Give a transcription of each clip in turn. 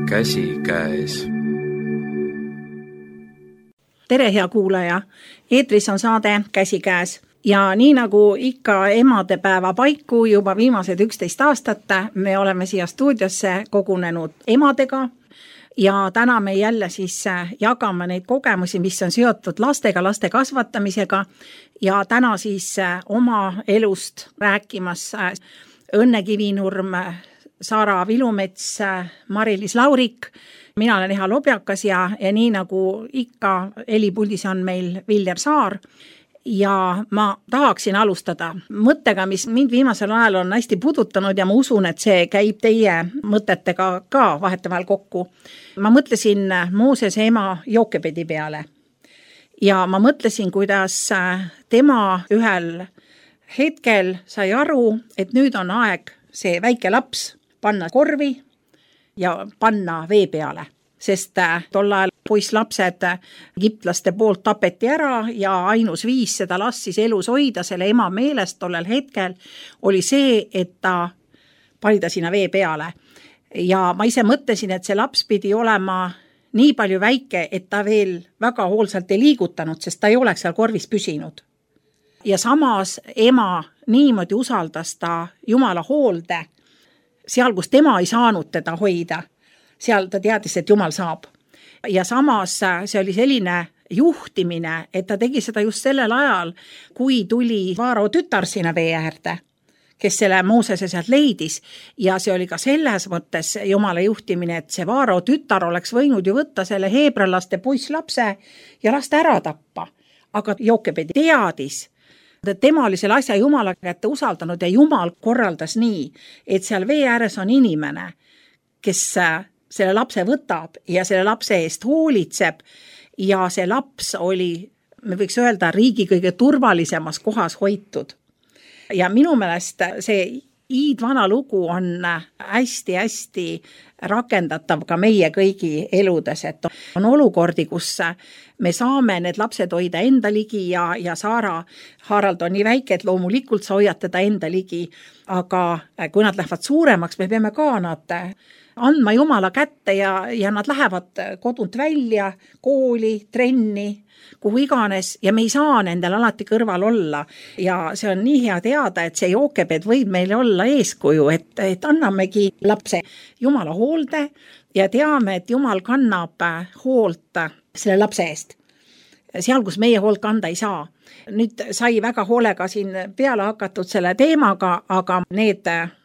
käsikäes. Tere, hea kuulaja! Eetris on saade Käsikäes ja nii nagu ikka emadepäeva paiku juba viimased 11 aastat me oleme siia stuudiosse kogunenud emadega ja täna me jälle siis jagame neid kogemusi, mis on seotud lastega, laste kasvatamisega ja täna siis oma elust rääkimas Õnne Kivinurm, Saara Vilumets, Mari-Liis Laurik, mina olen Eha Lobjakas ja nii nagu ikka helipuldis on meil Viljar Saar ja ma tahaksin alustada mõttega, mis mind viimasel ajal on hästi pudutanud ja ma usun, et see käib teie mõtetega ka vahetevahel kokku. Ma mõtlesin Moosese ema Jookebedi peale ja ma mõtlesin, kuidas tema ühel hetkel sai aru, et nüüd on aeg see väike laps panna korvi ja panna vee peale, sest tol ajal poisslapsed egiptlaste poolt tapeti ära ja ainus viis seda last siis elus hoida selle ema meelest tollel hetkel oli see, et ta pani ta sinna vee peale. Ja ma ise mõtlesin, et see laps pidi olema nii palju väike, et ta veel väga hoolsalt ei liigutanud, sest ta ei oleks seal korvis püsinud. Ja samas ema niimoodi usaldas ta Jumala hoolde, seal, kus tema ei saanud teda hoida, seal ta teadis, et Jumal saab. Ja samas see oli selline juhtimine, et ta tegi seda just sellel ajal, kui tuli Vaaro tütar sinna vee äärde, kes selle Moosese sealt leidis. Ja see oli ka selles mõttes Jumala juhtimine, et see Vaaro tütar oleks võinud ju võtta selle heebralaste poisslapse ja lasta ära tappa. Aga Jookebed teadis, tema oli selle asja Jumala kätte usaldanud ja Jumal korraldas nii, et seal vee ääres on inimene, kes selle lapse võtab ja selle lapse eest hoolitseb ja see laps oli, me võiks öelda, riigi kõige turvalisemas kohas hoitud. Ja minu meelest see iidvana lugu on hästi-hästi rakendatav ka meie kõigi eludes, et on olukordi, kus me saame need lapsed hoida enda ligi ja Saara Harald on nii väike, et loomulikult sa hoiad teda enda ligi, aga kui nad lähevad suuremaks, me peame ka nad andma Jumala kätte ja nad lähevad kodunt välja, kooli, trenni, kuhu iganes ja me ei saa nendel alati kõrval olla ja see on nii hea teada, et see Jookebed võib meile olla eeskuju, et annamegi lapse Jumala hoolde ja teame, et Jumal kannab hoolt selle lapse eest, seal, kus meie hoolt kanda ei saa. Nüüd sai väga hoolega siin peale hakatud selle teemaga, aga need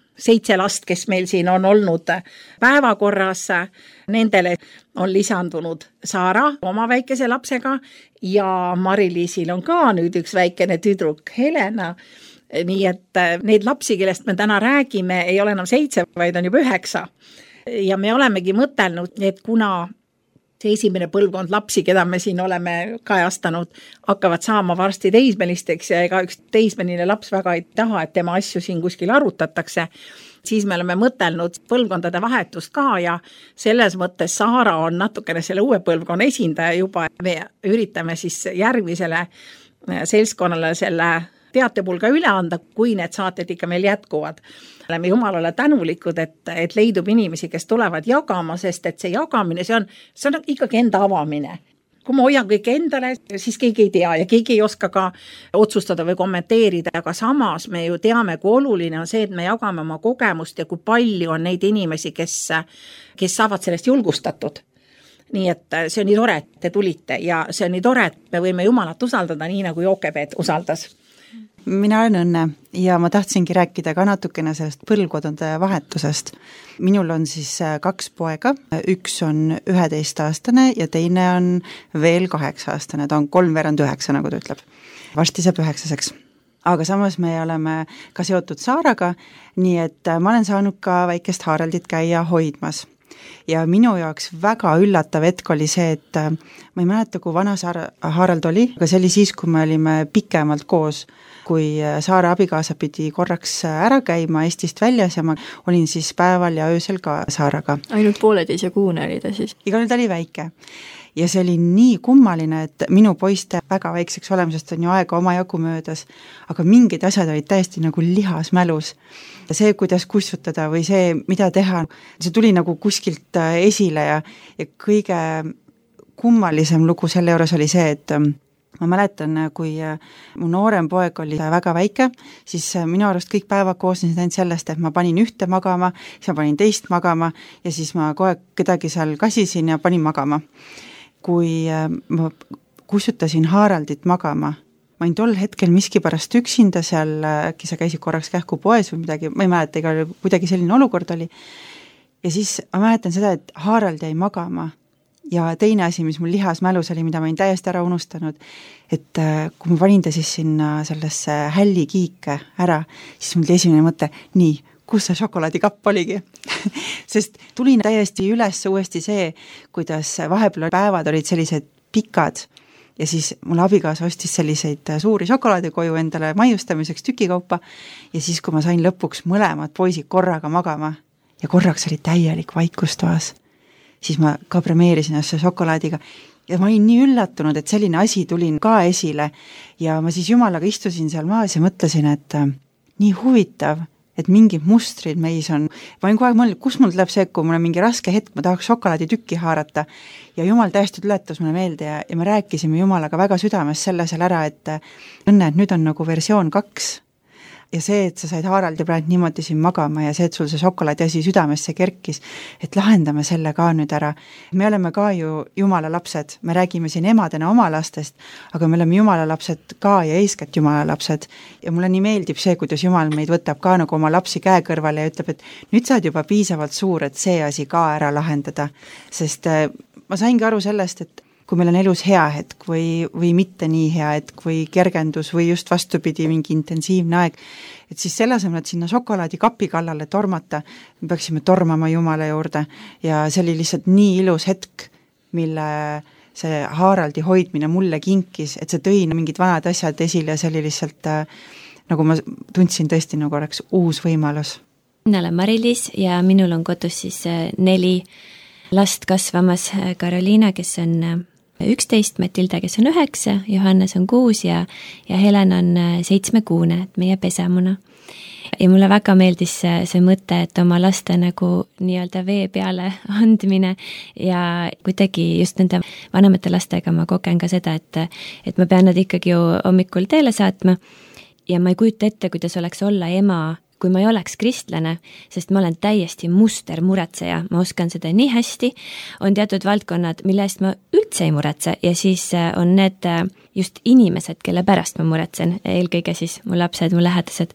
7 last, kes meil siin on olnud päevakorras, nendele on lisandunud Saara oma väikese lapsega ja Mari-Liisil on ka nüüd üks väikene tüdruk Helena. Nii et need lapsi, kellest me täna räägime, ei ole enam 7, vaid on juba 9. Ja me olemegi mõtelnud, et kuna see esimene põlvkond lapsi, keda me siin oleme kajastanud, hakkavad saama varsti teismelisteks ja ega üks teismeline laps väga ei taha, et tema asju siin kuskil arutatakse, siis me oleme mõtelnud põlvkondade vahetust ka ja selles mõttes Saara on natukene selle uue põlvkonna esindaja juba. Me üritame siis järgmisele seltskonnale selle teatepulga üle anda, kui need saated ikka meil jätkuvad. Oleme Jumalale tänulikud, et leidub inimesi, kes tulevad jagama, sest et see jagamine, see on ikkagi enda avamine. Kui ma hoian kõik endale, siis keegi ei tea ja keegi ei oska ka otsustada või kommenteerida, aga samas me ju teame, kui oluline on see, et me jagame oma kogemust ja kui palju on neid inimesi, kes saavad sellest julgustatud. Nii et see on nii tore, et te tulite ja see on nii tore, et me võime Jumalat usaldada nii, nagu Jookebed usaldas. Mina olen Õnne ja ma tahtsingi rääkida ka natukene sellest põlvkondade vahetusest. Minul on siis 2 poega, üks on 11-aastane ja teine on veel 8-aastane, ta on 3/9, nagu ta ütleb. Varsti saab 9-seks. Aga samas me oleme ka seotud Saaraga, nii et ma olen saanud ka väikest Haraldit käia hoidmas. Ja minu jaoks väga üllatav hetk oli see, et ma ei mäleta, kui vana Harald oli, aga see oli siis, kui me olime pikemalt koos, kui Saara abikaasa pidi korraks ära käima Eestist väljas ja ma olin siis päeval ja öösel ka Saaraga. Ainult 1,5 kuune oli ta siis? Igal ta oli väike. ja see oli nii kummaline, et minu poiste väga väikseks olemisest on ju aega omajagu möödas, aga mingid asjad olid täiesti nagu lihas mälus. See, kuidas kustutada või see, mida teha, see tuli nagu kuskilt esile ja kõige kummalisem lugu selle juures oli see, et ma mäletan, kui mu noorem poeg oli väga väike, siis minu arust kõik päevad koosnesid ainult sellest, et ma panin ühte magama, siis ma panin teist magama ja siis ma kogu aeg kedagi seal kasisin ja panin magama. Kui ma kustutasin Haraldit magama, ma olin tol hetkel miskipärast üksinda seal, äkki sa käisid korraks kähku poes või midagi, ma ei mäleta, ega kuidagi selline olukord oli. Ja siis ma mäletan seda, et Harald jäi magama. Ja teine asi, mis mul lihas mälus oli, mida ma olin täiesti ära unustanud, et kui ma panin ta siis sinna sellesse hällikiike ära, siis mul esimene mõte, nii, kus see šokolaadikapp oligi? Sest tulin täiesti üles uuesti see, kuidas vahepeal päevad olid sellised pikad ja siis mul abikaasa ostis selliseid suuri šokolaade koju endale maiustamiseks tükikaupa ja siis, kui ma sain lõpuks mõlemad poisid korraga magama ja korraks oli täielik vaikustoas, siis ma ka premeerisin asja šokolaadiga ja ma olin nii üllatunud, et selline asi tulin ka esile ja ma siis jumalaga istusin seal maas ja mõtlesin, et nii huvitav, et mingid mustrid meis on. Ma olin kogu aeg mõelnud, kus mul tuleb see, kui mul on mingi raske hetk, ma tahaks šokolaaditükki haarata ja jumal täiesti tuletas mulle meelde ja me rääkisime jumalaga väga südames selle seal ära, et õnne, et nüüd on nagu versioon 2 ja see, et sa said Haraldi praegu niimoodi siin magama ja see, et sul see šokolaadi asi südamesse kerkis, et lahendame selle ka nüüd ära. Me oleme ka ju jumala lapsed, me räägime siin emadena oma lastest, aga me oleme jumala lapsed ka ja eeskätt jumala lapsed ja mulle nii meeldib see, kuidas jumal meid võtab ka nagu oma lapsi käe kõrvale ja ütleb, et nüüd sa oled juba piisavalt suur, et see asi ka ära lahendada, sest ma saingi aru sellest, et kui meil on elus hea hetk või mitte nii hea hetk või kergendus või just vastupidi mingi intensiivne aeg, et siis selle asemel, et sinna šokolaadikapi kallale tormata, me peaksime tormama Jumala juurde ja see oli lihtsalt nii ilus hetk, mille see Haraldi hoidmine mulle kinkis, et see tõi mingid vanad asjad esile ja see oli lihtsalt, nagu ma tundsin tõesti nagu oleks uus võimalus. Mina olen Mari-Liis ja minul on kodus siis 4 last kasvamas, Karoliina, kes on 11, Matilda, kes on 9, Johannes on 6 ja Helen on 7-kuune, et meie pesamuna. Ja mulle väga meeldis see mõte, et oma laste nagu nii-öelda vee peale andmine ja kuidagi just nende vanemate lastega ma kogen ka seda, et ma pean nad ikkagi ju hommikul teele saatma ja ma ei kujuta ette, kuidas oleks olla ema, kui ma ei oleks kristlane, sest ma olen täiesti muster muretseja, ma oskan seda nii hästi, on teatud valdkonnad, mille eest ma üldse ei muretse ja siis on need just inimesed, kelle pärast ma muretsen, eelkõige siis mu lapsed, mu lähedased.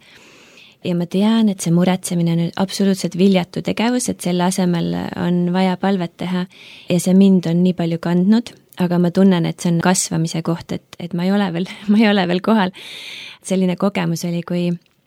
Ja ma tean, et see muretsemine on nüüd absoluutselt viljatu tegevus, et selle asemel on vaja palvet teha ja see mind on nii palju kandnud, aga ma tunnen, et see on kasvamise koht, et ma ei ole veel kohal. Selline kogemus oli, kui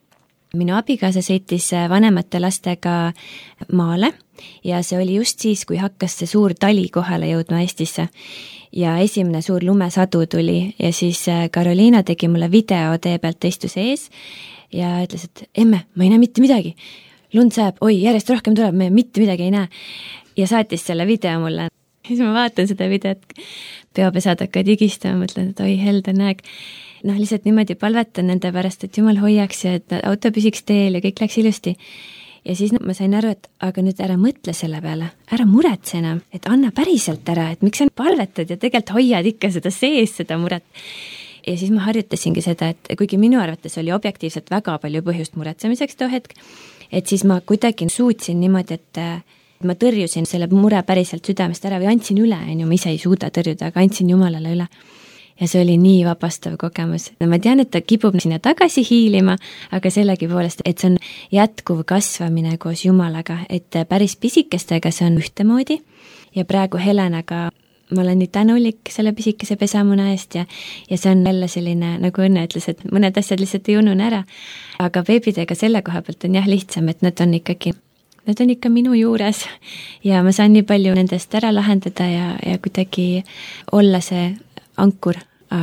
minu abikaasa sõitis vanemate lastega maale ja see oli just siis, kui hakkas see suur tali kohale jõudma Eestisse ja esimene suur lumesadu tuli ja siis Karoliina tegi mulle video tee pealt istus ees ja ütles, et emme, ma ei näe mitte midagi. Lund sajab, oi, järjest rohkem tuleb, me mitte midagi ei näe. Ja saatis selle video mulle. Siis ma vaatan seda videot, peopesad hakkad igistama, mõtlen, et oi, helde näeg. Lihtsalt niimoodi palvetan nende pärast, et jumal hoiaks ja et auto püsiks teel ja kõik läks ilusti. Ja siis ma sain aru, et aga nüüd ära mõtle selle peale, ära muretse enam, et anna päriselt ära, et miks sa palvetad ja tegelikult hoiad ikka seda sees, seda muret. Ja siis ma harjutasingi seda, et kuigi minu arvates oli objektiivselt väga palju põhjust muretsemiseks too hetk, et siis ma kuidagi suutsin niimoodi, et ma tõrjusin selle mure päriselt südamest ära või andsin üle, ma ise ei suuda tõrjuda, aga andsin Jumalale üle. Ja see oli nii vabastav kogemus. Ma tean, et ta kipub sinna tagasi hiilima, aga sellegi poolest, et see on jätkuv kasvamine koos Jumalaga, et päris pisikestega see on ühtemoodi ja praegu Helenaga ma olen nii tänulik selle pisikese pesamuna eest ja see on jälle selline, nagu Õnne ütles, et mõned asjad lihtsalt ei unune ära, aga beebidega selle koha pealt on jah lihtsam, et nad on ikka minu juures ja ma saan nii palju nendest ära lahendada ja kuidagi olla see ankur,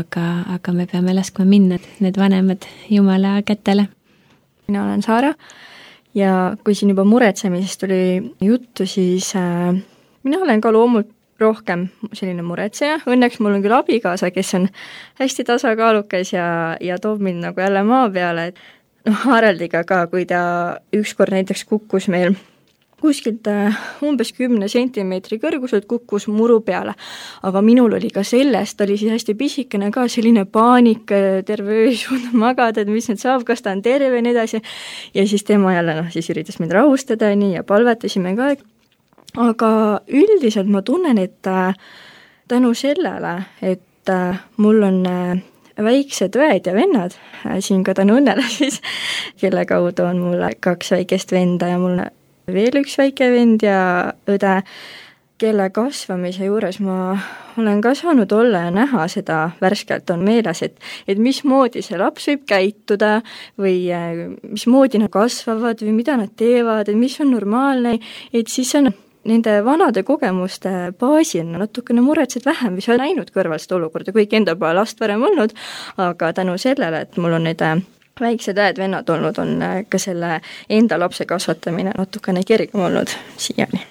aga me peame laskma minna need vanemad Jumala kätele. Mina olen Saara ja kui siin juba muretsemisest tuli juttu, siis mina olen ka rohkem selline muretseja, õnneks mul on küll abikaasa, kes on hästi tasakaalukas ja toob mind nagu jälle maa peale, et Haraldiga ka, kui ta ükskord näiteks kukkus meil kuskilt umbes 10 sentimeetri kõrguselt kukkus muru peale, aga minul oli ka sellest, oli siis hästi pisikene ka selline paanik, terve öö ei suutnud magada, et mis nüüd saab, kas ta on terve ja nii edasi, ja siis tema jälle siis üritas mind rahustada nii ja palvetasime ka, aga üldiselt ma tunnen, et tänu sellele, et mul on väiksed õed ja vennad, siin ka tänu õnnele siis, kelle kaudu on mul 2 väikest venda ja mul veel üks väike vend ja õde, kelle kasvamise juures ma olen ka saanud olla ja näha seda värskelt on meeles, et mismoodi see laps võib käituda või mismoodi nad kasvavad või mida nad teevad, et mis on normaalne, et siis on nende vanade kogemuste baasil natukene muretsed vähem, mis on näinud kõrvalist olukorda, kuigi enda pole last varem olnud, aga tänu sellele, et mul on need väiksed õed-vennad olnud, on ka selle enda lapse kasvatamine natukene kergem olnud siiani.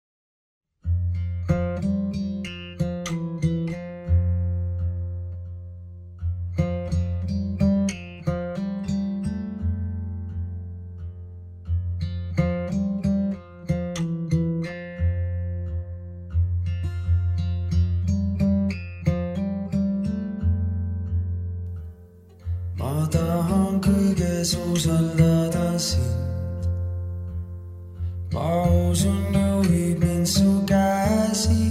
Ma tahan kõiges usaldada sind. Ma usun, juhib mind su käsi.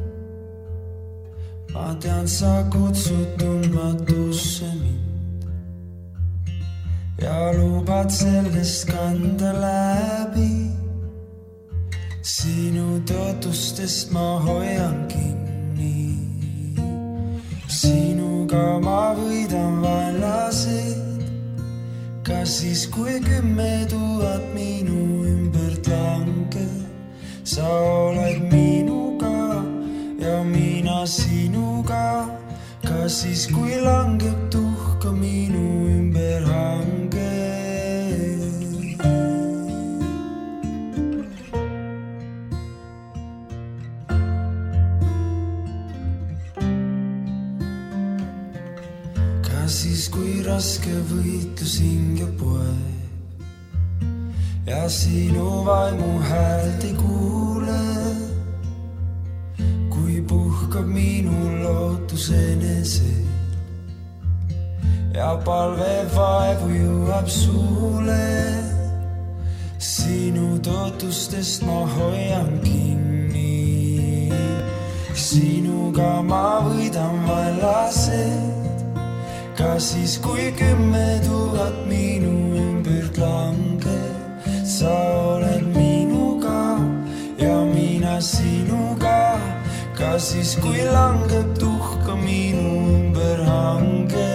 Ma tean, sa kutsud tundmatusse mind ja lubad sellest kanda läbi. Sinu tõotustest ma hoian kinni. Sinuga ma võidan vaenlased, ka siis kui 10 000 minu ümbert langeb. Sa oled minuga ja mina sinuga, ka siis kui langeb tuhka minu ümber hange. Siis kui raske võitlus hinge poeb ja sinu vaimu häält ei kuule, kui puhkab minu lootus enesel ja palve vaevu jõuab suule. Sinu tõotustest ma hoian kinni. Sinuga ma võidan vaenlased, ka siis kui 10 000 minu ümbert langeb. Sa oled minuga ja mina sinuga, ka siis kui langeb tuhka minu ümber hange.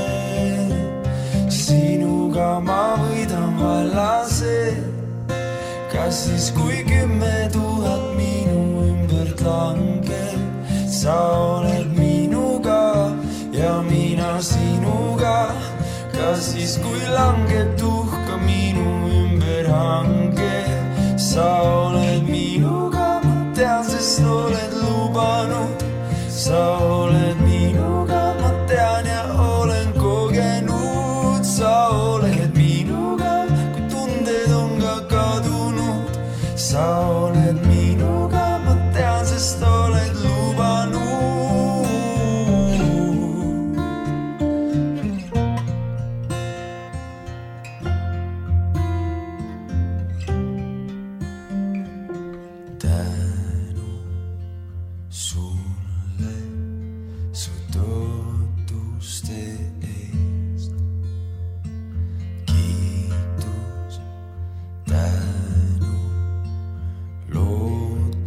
Sinuga ma võidan vaenlased, ka siis kui 10 000 minu ümbert langeb. Sa oled minuga ja mina sinuga, ka siis kui langeb tuhka minu ümber hange. Sa oled minuga, ma tean, sest oled lubanud. Sa oled minuga, ma tean ja olen kogenud. Sa oled minuga, kui tunded on ka kadunud. Sa oled minuga, ma tean, sest oled lubanud. Lood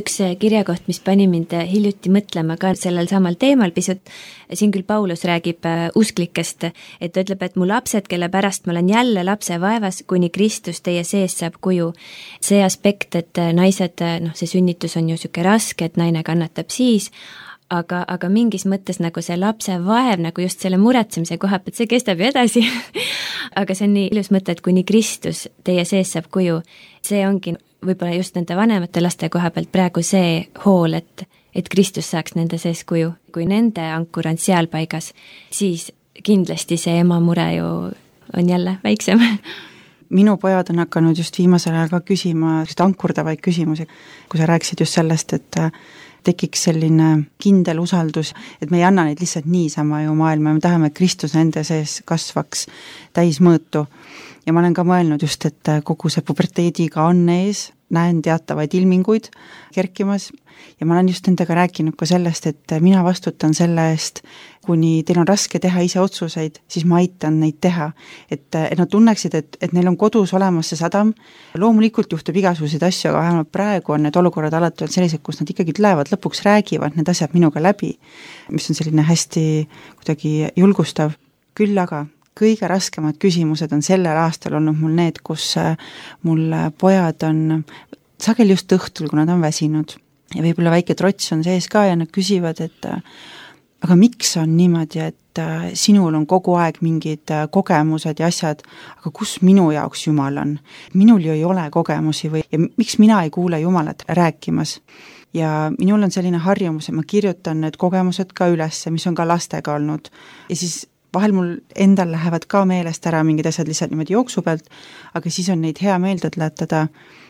üks kirjakoht, mis pani mind hiljuti mõtlema ka sellel samal teemal pisut, siin küll Paulus räägib usklikest, et ta ütleb, et mu lapsed, kelle pärast ma olen jälle lapse vaevas, kuni Kristus teie sees saab kuju. See aspekt, et naised, see sünnitus on ju niisugune raske, et naine kannatab siis, aga mingis mõttes nagu see lapse vaev nagu just selle muretsemise koha pealt, see kestab ju edasi aga see on nii ilus mõte, et kuni Kristus teie sees saab kuju, see ongi võib-olla just nende vanemate laste koha pealt praegu see hool, et Kristus saaks nende sees kuju. Kui nende ankur on seal paigas, siis kindlasti see ema mure ju on jälle väiksem. Minu pojad on hakanud just viimasel ajal ka küsima ankurdavaid küsimusi, kui sa rääkisid just sellest, et tekiks selline kindel usaldus, et me ei anna neid lihtsalt niisama ju maailma, me tahame, et Kristus nende sees kasvaks täismõõtu. Ja ma olen ka mõelnud just, et kogu see puberteediga on ees, näen teatavaid ilminguid kerkimas ja ma olen just nendega rääkinud ka sellest, et mina vastutan selle eest, kuni teil on raske teha ise otsuseid, siis ma aitan neid teha. Et nad tunneksid, et neil on kodus olemas see sadam, loomulikult juhtub igasuguseid asju, aga vähemalt praegu on need olukorrad alati sellised, kus nad ikkagi lähevad, lõpuks räägivad need asjad minuga läbi, mis on selline hästi kuidagi julgustav. Küll aga kõige raskemad küsimused on sellel aastal olnud mul need, kus mul pojad on sageli just õhtul, kui nad on väsinud ja võib-olla väike trots on sees ka ja nad küsivad, et aga miks on niimoodi, et sinul on kogu aeg mingid kogemused ja asjad, aga kus minu jaoks Jumal on? Minul ju ei ole kogemusi või ja miks mina ei kuule Jumalat rääkimas? Ja minul on selline harjumus, et ma kirjutan need kogemused ka üles, mis on ka lastega olnud ja siis vahel mul endal lähevad ka meelest ära mingid asjad lihtsalt niimoodi jooksu pealt, aga siis on neid hea meelde tuletada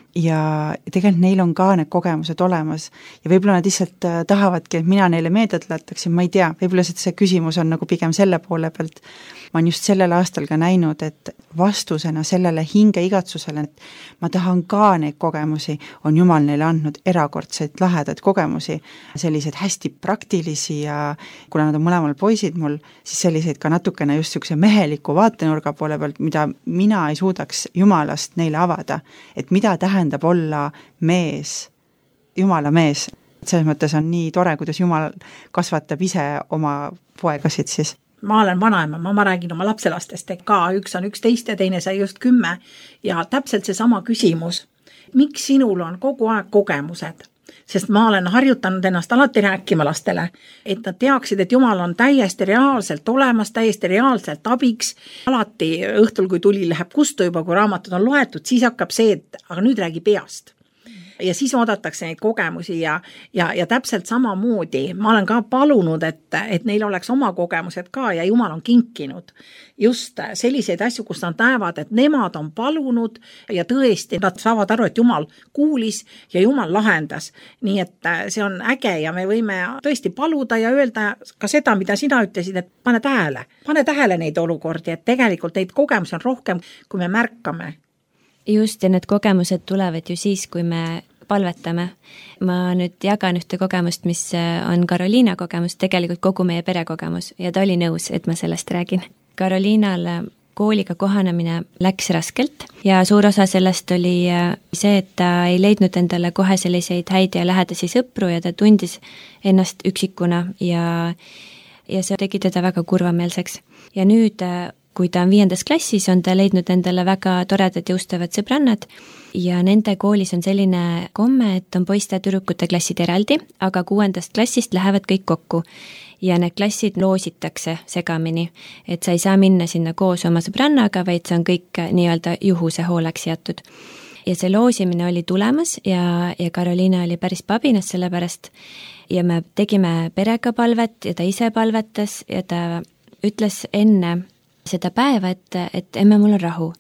ja tegelikult neil on ka need kogemused olemas ja võib-olla nad lihtsalt tahavadki, et mina neile meelde tuletaksin, ma ei tea, võib-olla see küsimus on nagu pigem selle poole pealt. Ma olen just sellel aastal ka näinud, et vastusena sellele hingeigatsusele, et ma tahan ka neid kogemusi, on Jumal neile andnud erakordseid lahedaid kogemusi, selliseid hästi praktilisi ja kuna nad on mõlemal poisid mul, siis selliseid ka natukene just niisuguse meheliku vaatenurga poole pealt, mida mina ei suudaks Jumalast neile avada, et mida tähendab olla mees, Jumala mees. Selles mõttes on nii tore, kuidas Jumal kasvatab ise oma poegasid siis. Ma olen vanaema, ma räägin oma lapselastest, ka üks on 11 ja teine sai just 10 ja täpselt see sama küsimus. Miks sinul on kogu aeg kogemused? Sest ma olen harjutanud ennast alati rääkima lastele, et nad teaksid, et Jumal on täiesti reaalselt olemas, täiesti reaalselt abiks. Alati õhtul, kui tuli läheb kustu juba, kui raamatud on loetud, siis hakkab see, et aga nüüd räägi peast. Ja siis oodatakse neid kogemusi ja täpselt samamoodi. Ma olen ka palunud, et neil oleks oma kogemused ka ja Jumal on kinkinud just selliseid asju, kus nad näevad, et nemad on palunud ja tõesti nad saavad aru, et Jumal kuulis ja Jumal lahendas. Nii et see on äge ja me võime tõesti paluda ja öelda ka seda, mida sina ütlesid, et pane tähele neid olukordi, et tegelikult neid kogemusi on rohkem, kui me märkame. Just, ja need kogemused tulevad ju siis, kui me palvetame. Ma nüüd jagan ühte kogemust, mis on Karoliina kogemus, tegelikult kogu meie perekogemus ja ta oli nõus, et ma sellest räägin. Karoliinal kooliga kohanemine läks raskelt ja suur osa sellest oli see, et ta ei leidnud endale kohe selliseid häid ja lähedasi sõpru ja ta tundis ennast üksikuna ja see tegi teda väga kurvameelseks. Ja nüüd kui ta on 5. klassis, on ta leidnud endale väga toredad ja ustavad sõbrannad ja nende koolis on selline komme, et on poiste ja tüdrukute klassid eraldi, aga 6. klassist lähevad kõik kokku ja need klassid loositakse segamini, et sa ei saa minna sinna koos oma sõbrannaga, vaid see on kõik nii-öelda juhuse hooleks jätud. Ja see loosimine oli tulemas ja Karoliina oli päris pabinas selle pärast ja me tegime perega palvet ja ta ise palvetas ja ta ütles enne seda päeva, et emme, mul on rahu.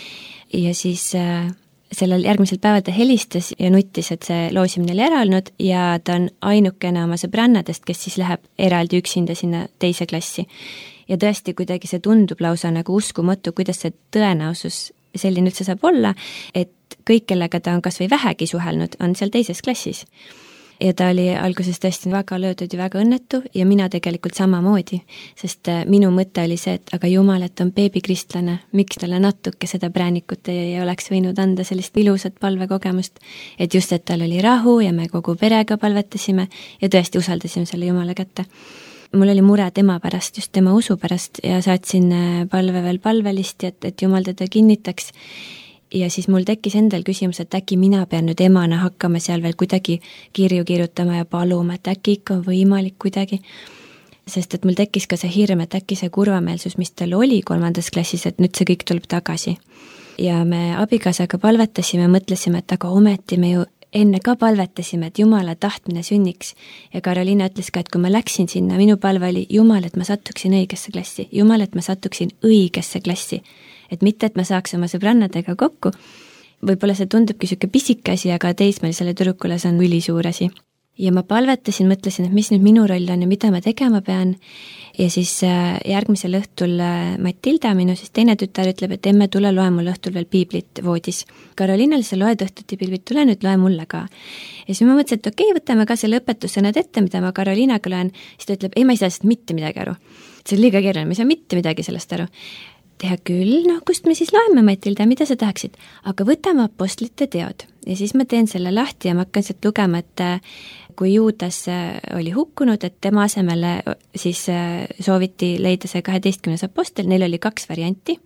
Ja siis sellel järgmisel päeval ta helistas ja nuttis, et see loosimine oli ära olnud ja ta on ainukene oma sõbrannadest, kes siis läheb eraldi üksinda sinna teise klassi. Ja tõesti kuidagi see tundub lausa nagu uskumatu, kuidas see tõenäosus selline üldse saab olla, et kõik, kellega ta on kas või vähegi suhelnud, on seal teises klassis. ja ta oli alguses tõesti väga löödud ja väga õnnetu ja mina tegelikult samamoodi, sest minu mõte oli see, et aga jumal, et on beebikristlane, miks talle natuke seda präänikut ei oleks võinud anda sellist ilusat palvekogemust, et just, et tal oli rahu ja me kogu perega palvetasime ja tõesti usaldasime selle Jumala kätte. Mul oli mure tema pärast, just tema usu pärast ja saatsin palve veel palvelisti, et Jumal teda kinnitaks. Ja siis mul tekkis endal küsimus, et äkki mina pean nüüd emana hakkama seal veel kuidagi kirju kirjutama ja paluma, et äkki ikka on võimalik kuidagi. Sest et mul tekkis ka see hirm, et äkki see kurvameelsus, mis tal oli 3. klassis, et nüüd see kõik tuleb tagasi. Ja me abikaasaga palvetasime, mõtlesime, et aga ometi me ju enne ka palvetasime, et Jumala tahtmine sünniks. Ja Karoliina ütles ka, et kui ma läksin sinna, minu palve oli Jumal, et ma sattuksin õigesse klassi. Jumal, et ma sattuksin õigesse klassi. Et mitte, et ma saaks oma sõbrannadega kokku. Võib-olla see tundubki selline pisike asi, aga teismelisele tüdrukule see on ülisuur asi. Ja ma palvetasin, mõtlesin, et mis nüüd minu roll on ja mida ma tegema pean. Ja siis järgmisel õhtul Matilda, minu siis teine tütar, ütleb, et emme, tule loe mul õhtul veel piiblit voodis. Karoliinal sa loed õhtuti piiblit, tule nüüd loe mulle ka. Ja siis ma mõtlesin, et okei, võtame ka selle õpetussõnad ette, mida ma Karoliinaga loen. Siis ta ütleb, ei, ma ei saa sellest mitte midagi aru. See on liiga keeruline, ma ei saa mitte midagi sellest aru. Teha küll, kust me siis loeme, Matilda, mida sa tahaksid? Aga võtame apostlite teod. Ja siis ma teen selle lahti ja ma hakkan sealt lugema, et kui Juudas oli hukkunud, et tema asemele siis sooviti leida see 12. apostel, neil oli 2 varianti.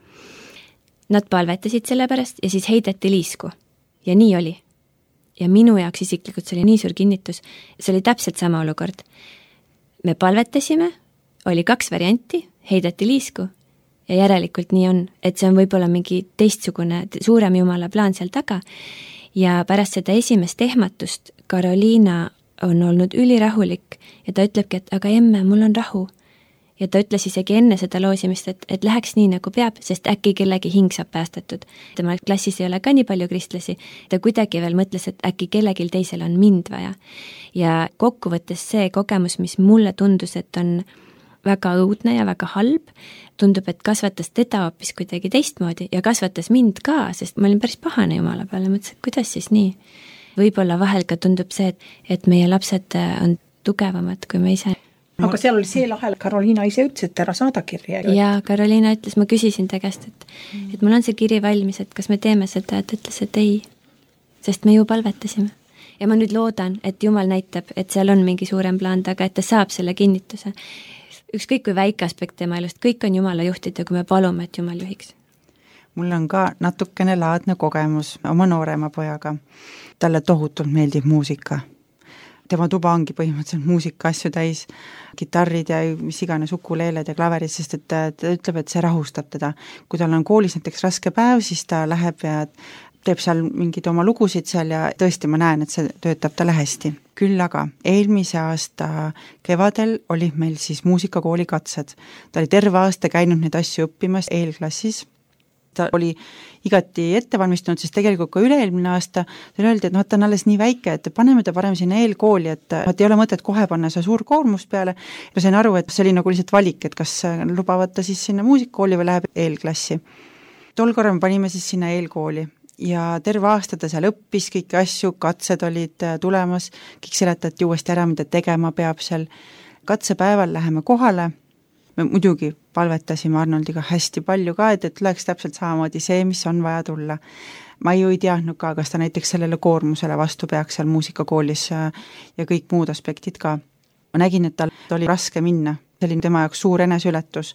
Nad palvetasid selle pärast ja siis heideti liisku. Ja nii oli. Ja minu jaoks isiklikult see oli nii suur kinnitus. See oli täpselt sama olukord. Me palvetasime, oli 2 varianti, heideti liisku. Ja järelikult nii on, et see on võib-olla mingi teistsugune, suurem Jumala plaan seal taga. Ja pärast seda esimest ehmatust Karoliina on olnud ülirahulik ja ta ütlebki, et aga emme, mul on rahu. Ja ta ütles isegi enne seda loosimist, et läheks nii nagu peab, sest äkki kellegi hing saab päästetud. Tema klassis ei ole ka nii palju kristlasi. Ta kuidagi veel mõtles, et äkki kellegi teisel on mind vaja. Ja kokkuvõttes see kogemus, mis mulle tundus, et on väga õudne ja väga halb, tundub, et kasvatas teda hoopis kuidagi teistmoodi ja kasvatas mind ka, sest ma olin päris pahane Jumala peale, mõtlesin, et kuidas siis nii. Võib-olla vahel ka tundub see, et meie lapsed on tugevamad kui me ise. Aga seal oli see lahel, Karoliina ise ütles, et ära saada kirja. Ja Karoliina ütles, ma küsisin ta käest, et mul on see kiri valmis, et kas me teeme seda, et ütles, et ei, sest me ju palvetasime. Ja ma nüüd loodan, et Jumal näitab, et seal on mingi suurem plaan taga, et ta saab selle kinnituse. Ükskõik kui väike aspekt tema elust, kõik on Jumala juhtida, kui me palume, et Jumal juhiks. Mul on ka natukene laadne kogemus oma noorema pojaga. Talle tohutult meeldib muusika. Tema tuba ongi põhimõtteliselt muusika asju täis, kitarrid ja mis iganes ukuleeled ja klaverid, sest et ta ütleb, et see rahustab teda. Kui tal on koolis näiteks raske päev, siis ta läheb ja teeb seal mingid oma lugusid seal ja tõesti ma näen, et see töötab talle hästi. Küll aga eelmise aasta kevadel olid meil siis muusikakooli katsed. Ta oli terve aasta käinud neid asju õppimas eelklassis. Ta oli igati ettevalmistunud, sest tegelikult ka üle-eelmine aasta ta öeldi, et ta on alles nii väike, et paneme ta parem sinna eelkooli, et ei ole mõtet kohe panna see suur koormust peale. Ma sain aru, et see oli nagu lihtsalt valik, et kas lubavad ta siis sinna muusikakooli või läheb eelklassi. Tol korral me panime siis sinna eelkooli. Ja terve aasta ta seal õppis kõiki asju, katsed olid tulemas, kõik seletati uuesti ära, mida tegema peab seal. Katsepäeval läheme kohale, me muidugi palvetasime Arnoldiga hästi palju ka, et tuleks täpselt samamoodi see, mis on vaja tulla. Ma ju ei teadnud ka, kas ta näiteks sellele koormusele vastu peaks seal muusikakoolis ja kõik muud aspektid ka. Ma nägin, et tal oli raske minna, see oli tema jaoks suur enesületus.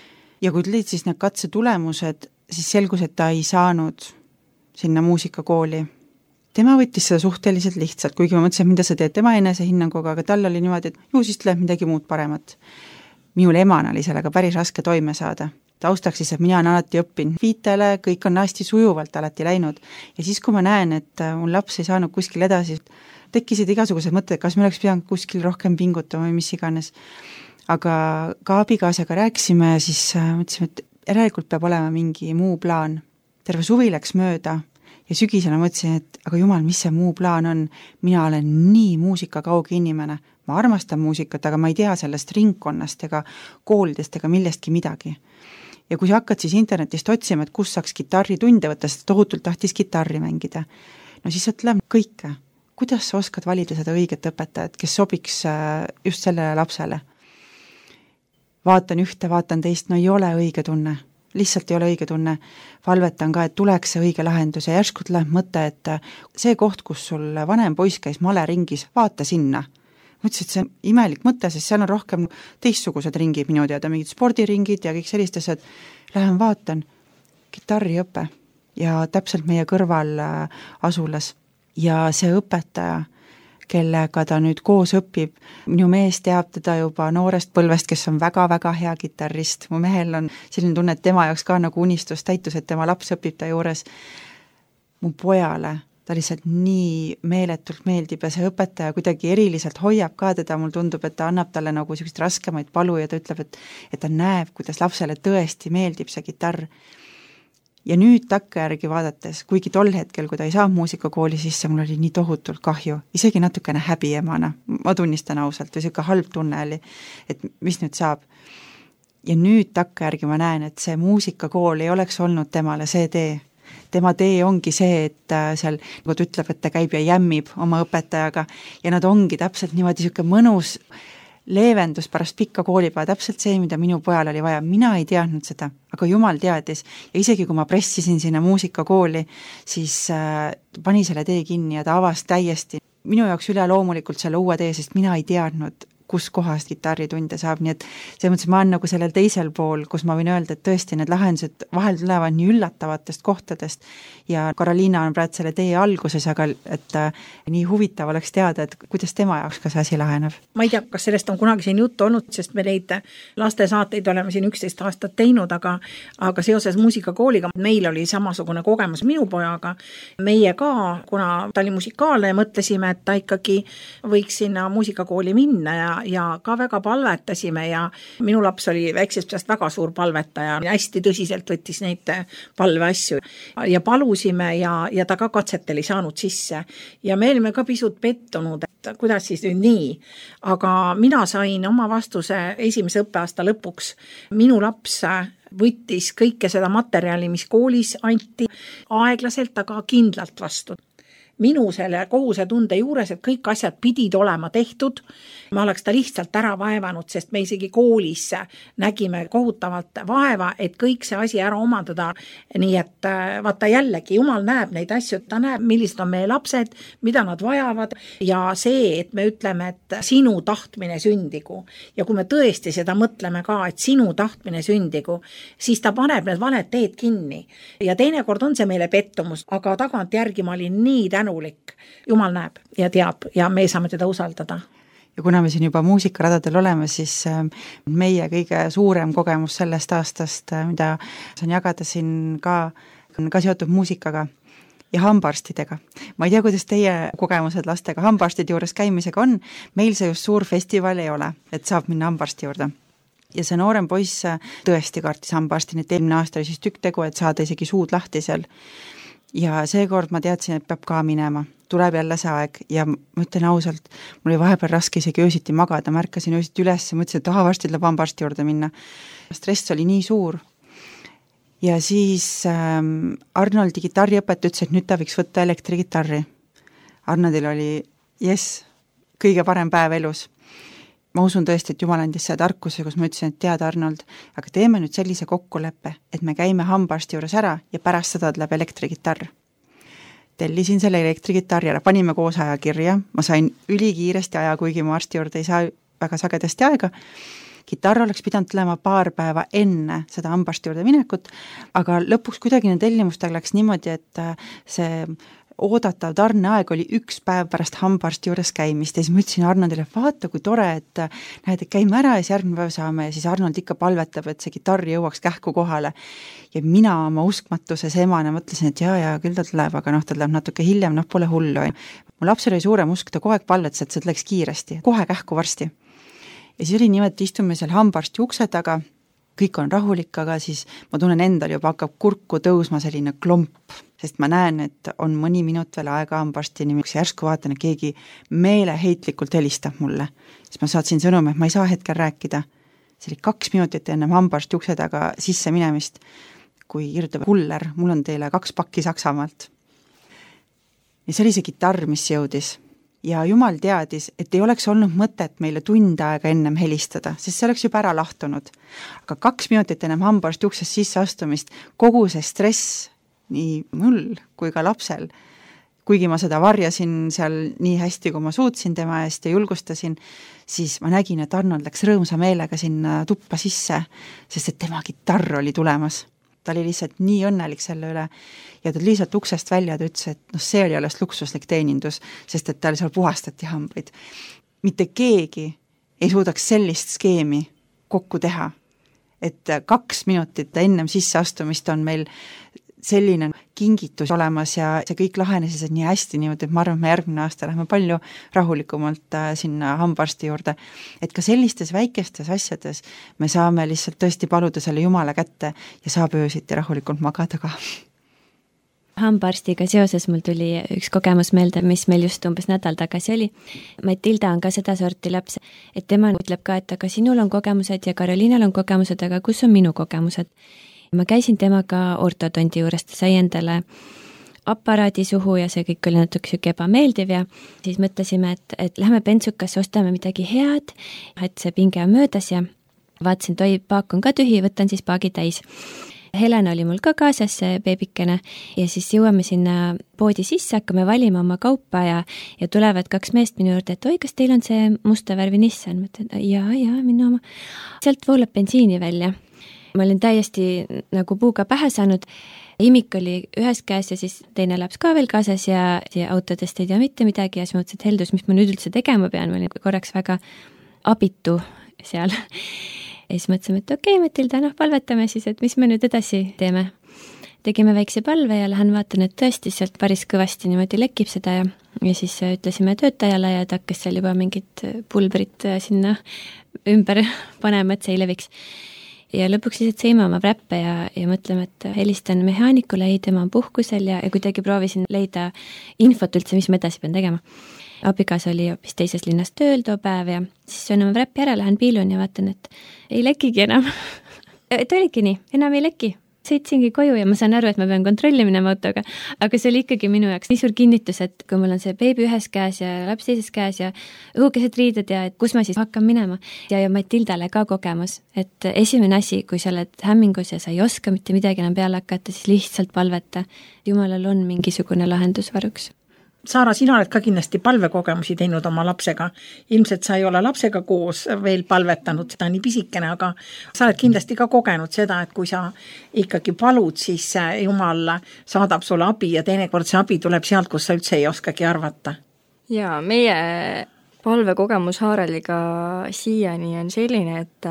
Ja kui tulid siis need katse tulemused, siis selgus, et ta ei saanud sinna muusikakooli. Tema võttis seda suhteliselt lihtsalt, kuigi ma mõtlesin, mida sa teed tema enesehinnanguga, aga tal oli niimoodi, et ju siis tuleb midagi muud paremat. Minul emana oli sellega päris raske toime saada. Taustaks siis, et mina olen alati õppinud viitele, kõik on hästi sujuvalt alati läinud. Ja siis, kui ma näen, et mul laps ei saanud kuskil edasi, tekkisid igasugused mõtted, kas me oleks pidanud kuskil rohkem pingutama või mis iganes. Aga ka abikaasaga rääkisime ja siis mõtlesime, et järelikult peab olema mingi muu plaan. Terve suvi läks mööda ja sügisena mõtlesin, et aga jumal, mis see muu plaan on? Mina olen nii muusikakauge inimene. Ma armastan muusikat, aga ma ei tea sellest ringkonnast ega koolidest ega millestki midagi. Ja kui sa hakkad siis internetist otsima, et kus saaks kitarritunde võtta, sest tohutult tahtis kitarri mängida, no siis tuleb kõike. kuidas sa oskad valida seda õiget õpetajat, kes sobiks just sellele lapsele? Vaatan ühte, vaatan teist, no ei ole õige tunne, lihtsalt ei ole õige tunne. Valvetan ka, et tuleks see õige lahendus ja järsku tuleb mõte, et see koht, kus sul vanem poiss käis maleringis, vaata sinna. Mõtlesin, et see on imelik mõte, sest seal on rohkem teistsugused ringid minu teada, mingid spordiringid ja kõik sellised asjad. Lähen vaatan, kitarriõpe ja täpselt meie kõrval asulas ja see õpetaja, kellega ta nüüd koos õpib. Minu mees teab teda juba noorest põlvest, kes on väga-väga hea kitarrist. Mu mehel on selline tunne, et tema jaoks ka nagu unistus täitus, et tema laps õpib ta juures. Mu pojale ta lihtsalt nii meeletult meeldib ja see õpetaja kuidagi eriliselt hoiab ka teda, mul tundub, et ta annab talle nagu sellised raskemaid palu ja ta ütleb, et ta näeb, kuidas lapsele tõesti meeldib see kitarr. Ja nüüd takkajärgi vaadates, kuigi tol hetkel, kui ta ei saa muusikakooli sisse, mul oli nii tohutult kahju, isegi natukene häbi emana, ma tunnistan ausalt, või selline halb tunne oli, et mis nüüd saab. Ja nüüd takkajärgi ma näen, et see muusikakool ei oleks olnud temale see tee. Tema tee ongi see, et seal, nagu ta ütleb, et ta käib ja jämmib oma õpetajaga ja nad ongi täpselt niimoodi selline mõnus leevendus pärast pikka koolipäeva, täpselt see, mida minu pojal oli vaja. Mina ei teadnud seda, aga jumal teadis. Ja isegi kui ma pressisin sinna muusikakooli, siis pani selle tee kinni ja ta avas täiesti minu jaoks üle loomulikult selle uue tee, sest mina ei teadnud, kus kohast kitarritunde saab, nii et see mõttes ma olen nagu sellel teisel pool, kus ma võin öelda, et tõesti need lahendused vahel tulevad nii üllatavatest kohtadest ja Karoliina on praegu selle tee alguses, aga et nii huvitav oleks teada, et kuidas tema jaoks ka see asi laheneb. Ma ei tea, kas sellest on kunagi siin juttu olnud, sest me neid lastesaateid oleme siin 11 aastat teinud, aga seoses muusikakooliga meil oli samasugune kogemus minu pojaga. Meie ka, kuna ta oli musikaalne, mõtlesime, et ta ikkagi võiks sinna muusikakooli minna ja ka väga palvetasime ja minu laps oli väiksest peast väga suur palvetaja, hästi tõsiselt võttis neid palveasju ja palusime ja ta ka katsetel ei saanud sisse ja me olime ka pisut pettunud, et kuidas siis nüüd nii, aga mina sain oma vastuse esimese õppeaasta lõpuks. Minu laps võttis kõike seda materjali, mis koolis anti aeglaselt, aga kindlalt vastu. Minu selle kohusetunde juures, et kõik asjad pidid olema tehtud, ma oleks ta lihtsalt ära vaevanud, sest me isegi koolis nägime kohutavalt vaeva, et kõik see asi ära omandada. Nii et vaata jällegi, jumal näeb neid asju, ta näeb, millised on meie lapsed, mida nad vajavad ja see, et me ütleme, et sinu tahtmine sündigu ja kui me tõesti seda mõtleme ka, et sinu tahtmine sündigu, siis ta paneb need valed teed kinni ja teinekord on see meile pettumus, aga tagant järgi ma olin nii tänulik. Jumal näeb ja teab ja me saame teda usaldada. Ja kuna me siin juba muusikaradadel oleme, siis meie kõige suurem kogemus sellest aastast, mida saan jagada siin ka seotud muusikaga ja hambaarstidega. Ma ei tea, kuidas teie kogemused lastega hambaarstide juures käimisega on. Meil see just suur festival ei ole, et saab minna hambaarsti juurde. Ja see noorem poiss tõesti kartis hambaarstini, et eelmine aasta oli siis tükk tegu, et saada isegi suud lahti seal. Ja seekord ma teadsin, et peab ka minema. Tuleb jälle see aeg ja ma ütlen ausalt, mul oli vahepeal raske isegi öösiti magada, märkasin öösiti üles ja mõtlesin, et varsti tuleb hambaarsti juurde minna. Stress oli nii suur. Ja siis Arnoldi kitarriõpetaja ütles, et nüüd ta võiks võtta elektrikitarri. Arnoldil oli, kõige parem päev elus. Ma usun tõesti, et Jumal andis seda tarkuse, kus ma ütlesin, et tead Arnold, aga teeme nüüd sellise kokkuleppe, et me käime hambaarsti juures ära ja pärast seda tuleb elektrikitarr. Tellisin selle elektrikitarri ära, panime koos aja kirja, ma sain ülikiiresti aja, kuigi ma arsti juurde ei saa väga sagedasti aega. Kitarr oleks pidanud tulema paar päeva enne seda hambaarsti juurde minekut, aga lõpuks kuidagi need tellimustega läks niimoodi, et see oodatav tarneaeg oli 1 päev pärast hambaarsti juures käimist ja siis ma ütlesin Arnoldile, vaata kui tore, et näed, et käime ära ja siis järgmine päev saame ja siis Arnold ikka palvetab, et see kitarri jõuaks kähku kohale ja mina oma uskmatuses emana mõtlesin, et ja küll ta tuleb, aga ta tuleb natuke hiljem, pole hullu. Mu lapsel oli suurem usk, ta kogu aeg palvetas, et see läks kiiresti, kohe kähku varsti. Ja siis oli niimoodi, istume seal hambaarsti ukse taga, kõik on rahulik, aga siis ma tunnen endal juba hakkab kurku tõusma selline klomp, sest ma näen, et on mõni minut veel aega hambaarstini, miks järsku vaatan, et keegi meeleheitlikult helistab mulle. Siis ma saatsin sõnumi, et ma ei saa hetkel rääkida. See oli 2 minutit enne hambaarsti ukse taga sisse minemist, kui kirjutab kuller, mul on teile 2 pakki Saksamaalt. Ja see oli see kitarr, mis jõudis. ja Jumal teadis, et ei oleks olnud mõtet meile tund aega ennem helistada, sest see oleks juba ära lahtunud. Aga 2 minutit ennem hambaarsti uksest sisse astumist kogu see stress nii mul kui ka lapsel, kuigi ma seda varjasin seal nii hästi, kui ma suutsin tema eest ja julgustasin, siis ma nägin, et Arnold läks rõõmsa meelega sinna tuppa sisse, sest et tema kitarr oli tulemas. Ta oli lihtsalt nii õnnelik selle üle ja ta lihtsalt uksest välja, ta ütles, et see oli alles luksuslik teenindus, sest et tal seal puhastati hambaid. Mitte keegi ei suudaks sellist skeemi kokku teha, et 2 minutit ennem sisseastumist on meil selline kingitus olemas ja see kõik lahenes nii hästi niimoodi, et ma arvan, et me järgmine aasta lähme palju rahulikumalt sinna hambaarsti juurde. Et ka sellistes väikestes asjades me saame lihtsalt tõesti paluda selle Jumala kätte ja saab öösiti rahulikult magada ka. Hambaarstiga seoses mul tuli üks kogemus meelde, mis meil just umbes nädal tagasi oli. Matilda on ka seda sorti laps, et tema ütleb ka, et aga sinul on kogemused ja Karoliinal on kogemused, aga kus on minu kogemused? Ma käisin temaga ortodondi juures, ta sai endale aparaadi suhu ja see kõik oli natuke süke ebameeldiv ja siis mõtlesime, et lähme bentsukasse, ostame midagi head, et see pinge on möödas ja vaatasin, toi paak on ka tühi, võtan siis paagi täis. Helena oli mul ka kaasas, see beebikene, ja siis jõuame sinna poodi sisse, hakkame valima oma kaupa ja tulevad 2 meest minu juurde, et oi, kas teil on see musta värvi Nissan? Mõtlen, ja, minu oma. Sealt voolab bensiini välja. Ma olin täiesti nagu puuga pähe saanud, imik oli ühes käes ja siis teine laps ka veel kaasas ja autodest ei tea mitte midagi ja siis mõtlesin, et heldus, mis ma nüüd üldse tegema pean, ma olin korraks väga abitu seal. Ja siis mõtlesime, et okei, Matilda, palvetame siis, et mis me nüüd edasi teeme. Tegime väikse palve ja lähen vaatan, et tõesti sealt päris kõvasti niimoodi lekib seda ja siis ütlesime töötajale ja ta hakkas seal juba mingit pulbrit sinna ümber panema, et see ei leviks. Ja lõpuks lihtsalt sõime oma vräppe ja mõtleme, et helistan mehaanikule, ei tema on puhkusel ja kuidagi proovisin leida infot üldse, mis ma edasi pean tegema. Abigas oli hoopis teises linnas tööl too päev ja siis söön oma vräppi ära, lähen piilun ja vaatan, et ei lekigi enam. Et oligi nii, enam ei leki. Sõitsingi koju ja ma saan aru, et ma pean kontrolli minema autoga, aga see oli ikkagi minu jaoks nii suur kinnitus, et kui mul on see beebi ühes käes ja laps teises käes ja õhukesed riided ja et kus ma siis hakkan minema. Ja Matildale ka kogemus, et esimene asi, kui sa oled hämmingus ja sa ei oska mitte midagi enam peale hakata, siis lihtsalt palveta. Jumalal on mingisugune lahendus varuks. Saara, sina oled ka kindlasti palvekogemusi teinud oma lapsega. Ilmselt sa ei ole lapsega koos veel palvetanud, seda nii pisikene, aga sa oled kindlasti ka kogenud seda, et kui sa ikkagi palud, siis Jumal saadab sulle abi ja teinekord see abi tuleb sealt, kus sa üldse ei oskagi arvata. Jaa, meie palvekogemus Haareliga siiani on selline, et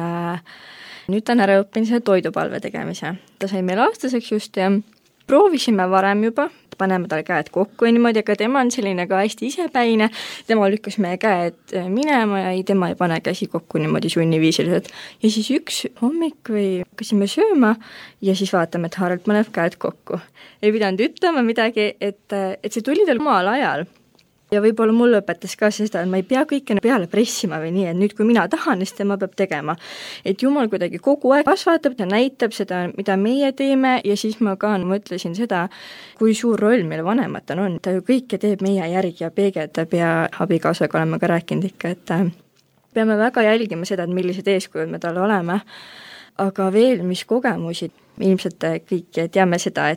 nüüd ta on ära õppinud selle toidupalve tegemise. Ta sai meil aastaseks just ja proovisime varem juba, paneme tal käed kokku ja niimoodi, aga tema on selline ka hästi isepäine, tema lükkas meie käed minema ja tema ei pane käsi kokku niimoodi sunniviisiliselt. Ja siis üks hommik või hakkasime sööma ja siis vaatame, et Haarelt paneb käed kokku. Ei pidanud ütlema midagi, et see tuli tal omal ajal. Ja võib-olla mulle õpetas ka seda, et ma ei pea kõike peale pressima või nii, et nüüd kui mina tahan, siis tema peab tegema. Et Jumal kuidagi kogu aeg kasvatab ja näitab seda, mida meie teeme ja siis ma ka mõtlesin seda, kui suur roll meil vanematel on. Ta ju kõike teeb meie järgi ja peegeldab ja abikaasaga oleme ka rääkinud ikka, et peame väga jälgima seda, et millised eeskujud me tal oleme. Aga veel, mis kogemusi, ilmselt kõik teame seda,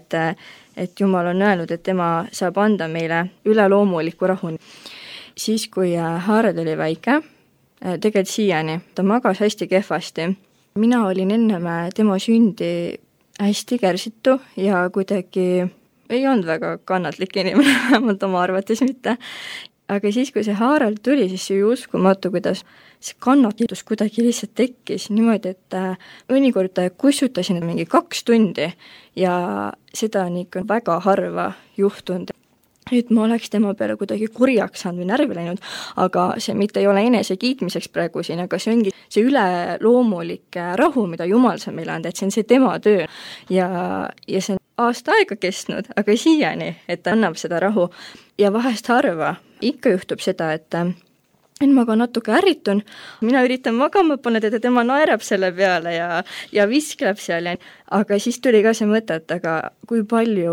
et Jumal on öelnud, et tema saab anda meile üleloomuliku rahu. Siis, kui Haarel oli väike, tegelikult siiani, ta magas hästi kehvasti. Mina olin ennem tema sündi hästi kärsitu ja kuidagi ei olnud väga kannatlik inimene, vähemalt oma arvates mitte. Aga siis, kui see Haarel tuli, siis see uskumatu, kuidas see kannatlitus kuidagi lihtsalt tekkis niimoodi, et mõnikord kussutasin mingi 2 tundi ja seda on ikka väga harva juhtunud. Et ma oleks tema peale kuidagi kurjaks saanud või närvi läinud, aga see mitte ei ole enese kiitmiseks praegu siin, aga see ongi see üleloomulik rahu, mida Jumal saab meile anda, et see on see tema töö ja see on aasta aega kestnud, aga siiani, et ta annab seda rahu ja vahest harva ikka juhtub seda, et et ma ka natuke ärritun, mina üritan magama panna teda, tema naerab selle peale ja viskleb seal, aga siis tuli ka see mõte, et aga kui palju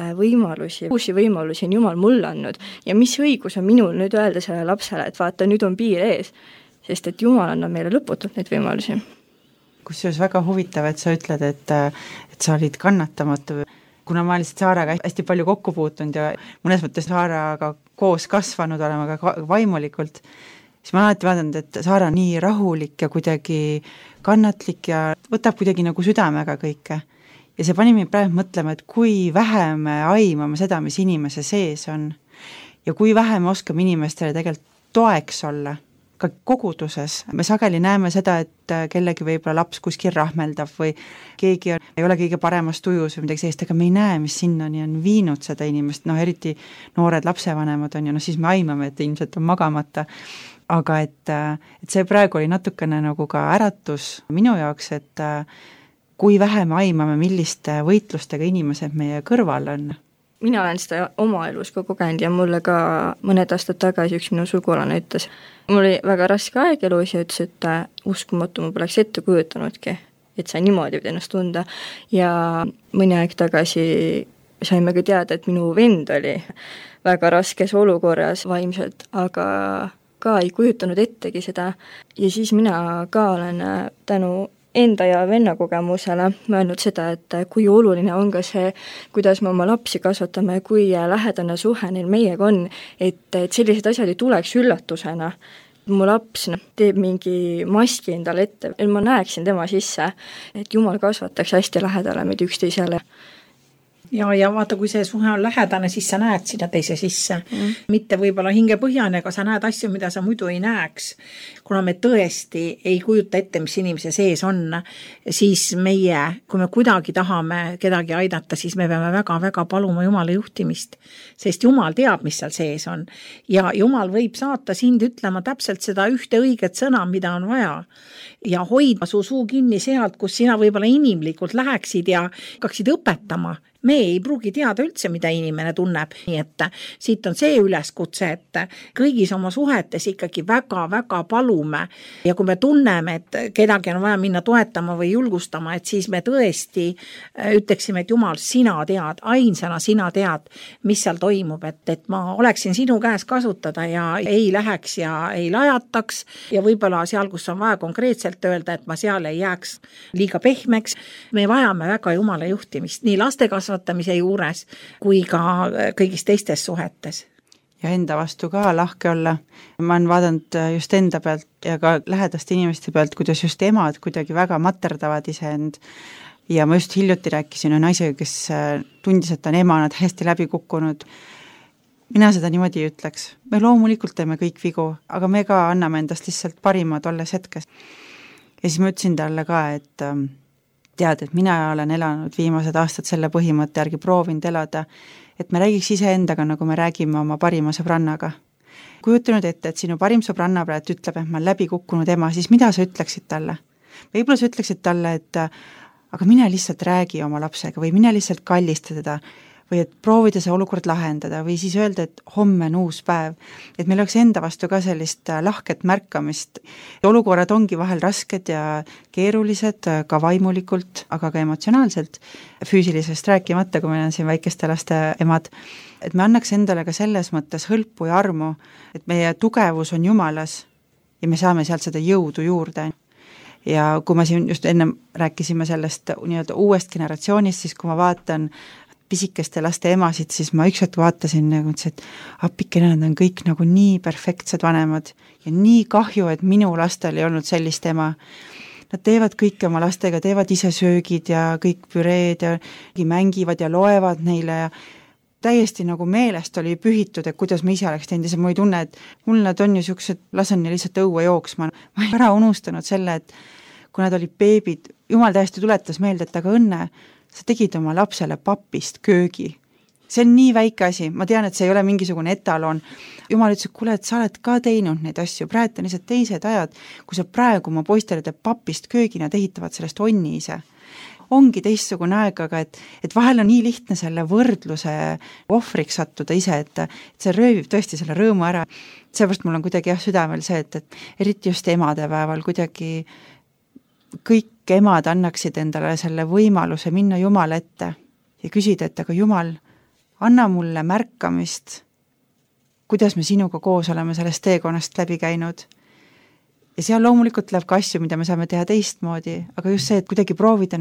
uusi võimalusi on Jumal mulle andnud ja mis õigus on minul nüüd öelda sellele lapsele, et vaata, nüüd on piir ees, sest et Jumal annab meile lõputult neid võimalusi. Kusjuures väga huvitav, et sa ütled, et sa olid kannatamatu, kuna ma lihtsalt Saaraga hästi palju kokku puutunud ja mõnes mõttes Saaraga koos kasvanud olema ka vaimulikult, siis ma alati vaadanud, et Saara on nii rahulik ja kuidagi kannatlik ja võtab kuidagi nagu südamega kõike. Ja see pani mind praegu mõtlema, et kui vähe me aimame seda, mis inimese sees on ja kui vähe me oskame inimestele tegelikult toeks olla, ka koguduses. Me sageli näeme seda, et kellegi võib-olla laps kuskil rahmeldab või keegi ei ole kõige paremas tujus või midagi sellist, aga me ei näe, mis sinnani on viinud seda inimest, eriti noored lapsevanemad on ja siis me aimame, et ilmselt on magamata. Aga et see praegu oli natukene nagu ka äratus minu jaoks, et kui vähe me aimame, milliste võitlustega inimesed meie kõrval on. Mina olen seda oma elus ka kogenud ja mulle ka mõned aastad tagasi üks minu sugulane ütles, mul oli väga raske aeg elus ja ütles, et uskumatu, ma poleks ette kujutanudki, et sa niimoodi võid ennast tunda. Ja mõni aeg tagasi saime ka teada, et minu vend oli väga raskes olukorras vaimselt, aga ka ei kujutanud ettegi seda. Ja siis mina ka olen tänu enda ja venna kogemusele mõelnud seda, et kui oluline on ka see, kuidas me oma lapsi kasvatame, kui lähedane suhe neil meiega on, et sellised asjad ei tuleks üllatusena. Mu laps teeb mingi maski endale ette, et ma näeksin tema sisse, et Jumal kasvataks hästi lähedale meid üksteisele. Ja vaata, kui see suhe on lähedane, siis sa näed sinna teise sisse. Mitte võib-olla hingepõhjane, aga sa näed asju, mida sa muidu ei näeks. Kuna me tõesti ei kujuta ette, mis inimese sees on, siis meie, kui me kuidagi tahame kedagi aidata, siis me peame väga-väga paluma Jumala juhtimist. Sest Jumal teab, mis seal sees on. Ja Jumal võib saata sind ütlema täpselt seda ühte õiget sõna, mida on vaja. Ja hoida su suu kinni sealt, kus sina võib-olla inimlikult läheksid ja hakkaksid õpetama. Me ei pruugi teada üldse, mida inimene tunneb, nii et siit on see üleskutse, et kõigis oma suhetes ikkagi väga-väga palume ja kui me tunneme, et kedagi on vaja minna toetama või julgustama, et siis me tõesti ütleksime, et Jumal, sina tead, ainsana sina tead, mis seal toimub, et ma oleksin sinu käes kasutada ja ei läheks ja ei lajataks ja võib-olla seal, kus on vaja konkreetselt öelda, et ma seal ei jääks liiga pehmeks. Me vajame väga Jumala juhtimist, nii laste kasvatamise juures kui ka kõigis teistes suhetes. Ja enda vastu ka lahke olla. Ma olen vaadanud just enda pealt ja ka lähedaste inimeste pealt, kuidas just emad kuidagi väga materdavad iseend. Ja ma just hiljuti rääkisin naisega, kes tundis, et on emana hästi läbi kukkunud. Mina seda niimoodi ei ütleks. Me loomulikult teeme kõik vigu, aga me ka anname endast lihtsalt parima tolles hetkes. Ja siis ma ütlesin talle ka, et tead, et mina olen elanud viimased aastad selle põhimõtte järgi proovinud elada, et me räägiks iseendaga, nagu me räägime oma parima sõbrannaga. Kujutanud ette, et sinu parim sõbranna praegu ütleb, et ma olen läbi kukkunud ema, siis mida sa ütleksid talle? Võib-olla sa ütleksid talle, et aga mine lihtsalt räägi oma lapsega või mine lihtsalt kallista teda või et proovida see olukord lahendada või siis öelda, et homme on uus päev. Et meil oleks enda vastu ka sellist lahket märkamist. Olukorrad ongi vahel rasked ja keerulised, ka vaimulikult, aga ka emotsionaalselt, füüsilisest rääkimata, kui meil on siin väikeste laste emad. Et me annaks endale ka selles mõttes hõlpu ja armu, et meie tugevus on Jumalas ja me saame sealt seda jõudu juurde. Ja kui ma siin just enne rääkisime sellest nii-öelda uuest generatsioonist, siis kui ma vaatan pisikeste laste emasid, siis ma ükskord vaatasin ja mõtlesin, et appikene, nad on kõik nagu nii perfektsed vanemad ja nii kahju, et minu lastel ei olnud sellist ema. Nad teevad kõike oma lastega, teevad ise söögid ja kõik püreed ja mängivad ja loevad neile ja täiesti nagu meelest oli pühitud, et kuidas ma ise oleks teinud ja ma ei tunne, et mul nad on ju siuksed, lasen neil lihtsalt õue jooksma. Ma ei ära unustanud selle, et kui nad olid beebid, Jumal täiesti tuletas meelde, et aga Õnne, sa tegid oma lapsele papist köögi. See on nii väike asi, ma tean, et see ei ole mingisugune etalon. Jumal ütles, et kuule, et sa oled ka teinud neid asju, praegu on lihtsalt teised ajad, kui sa praegu oma poistele teeb papist köögi, nad ehitavad sellest onni ise. ongi teistsugune aeg, aga et vahel on nii lihtne selle võrdluse ohvriks sattuda ise, et see röövib tõesti selle rõõmu ära. Seepärast mul on kuidagi südamel see, et eriti just emadepäeval kuidagi kõik emad annaksid endale selle võimaluse minna Jumala ette ja küsida, et aga Jumal, anna mulle märkamist, kuidas me sinuga koos oleme sellest teekonnast läbi käinud. Ja seal loomulikult läheb ka asju, mida me saame teha teistmoodi, aga just see, et kuidagi proovida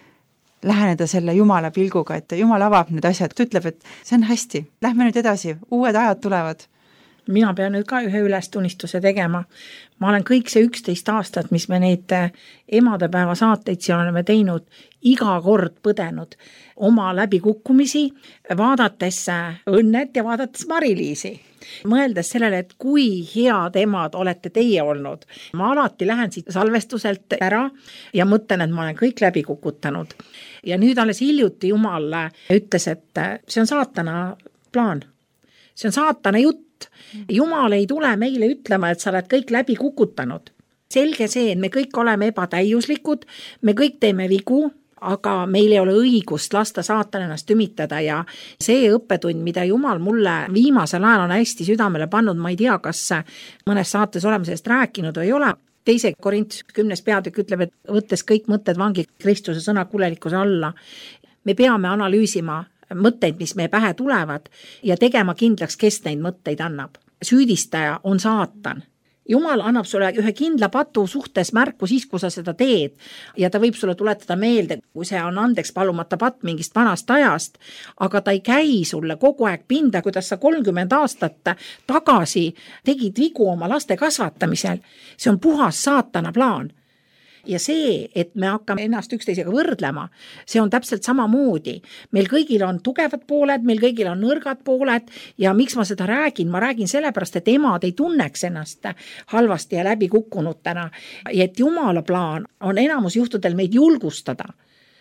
läheneda selle Jumala pilguga, et Jumal avab need asjad, ta ütleb, et see on hästi, lähme nüüd edasi, uued ajad tulevad. Mina pean nüüd ka ühe ülestunnistuse tegema. Ma olen kõik see 11 aastat, mis me neid emadepäeva saateid siin oleme teinud, iga kord põdenud oma läbikukkumisi, vaadates Õnnet ja vaadates Mari-Liisi. Mõeldes sellele, et kui head emad olete teie olnud. Ma alati lähen siit salvestuselt ära ja mõtlen, et ma olen kõik läbi kukutanud. Ja nüüd alles hiljuti Jumal ütles, et see on saatana plaan. See on saatana jutt. Jumal ei tule meile ütlema, et sa oled kõik läbi kukutanud. Selge see, et me kõik oleme ebatäiuslikud, me kõik teeme vigu, aga meil ei ole õigust lasta saatan ennast tümitada ja see õppetund, mida Jumal mulle viimasel ajal on hästi südamele pannud, ma ei tea, kas mõnes saates oleme sellest rääkinud või ei ole. 2. Korint 10. peatükk ütleb, et võttes kõik mõtted vangi Kristuse sõna kulelikkuse alla, me peame analüüsima mõtteid, mis meie pähe tulevad ja tegema kindlaks, kes neid mõtteid annab. Süüdistaja on saatan. Jumal annab sulle ühe kindla patu suhtes märku siis, kui sa seda teed ja ta võib sulle tuletada meelde, kui see on andeks palumata patt mingist vanast ajast, aga ta ei käi sulle kogu aeg pinda, kuidas sa 30 aastat tagasi tegid vigu oma laste kasvatamisel. See on puhas saatana plaan. Ja see, et me hakkame ennast üksteisega võrdlema, see on täpselt samamoodi. Meil kõigil on tugevad pooled, meil kõigil on nõrgad pooled ja miks ma seda räägin? Ma räägin sellepärast, et emad ei tunneks ennast halvasti ja läbi kukkunutena. Ja et Jumala plaan on enamus juhtudel meid julgustada.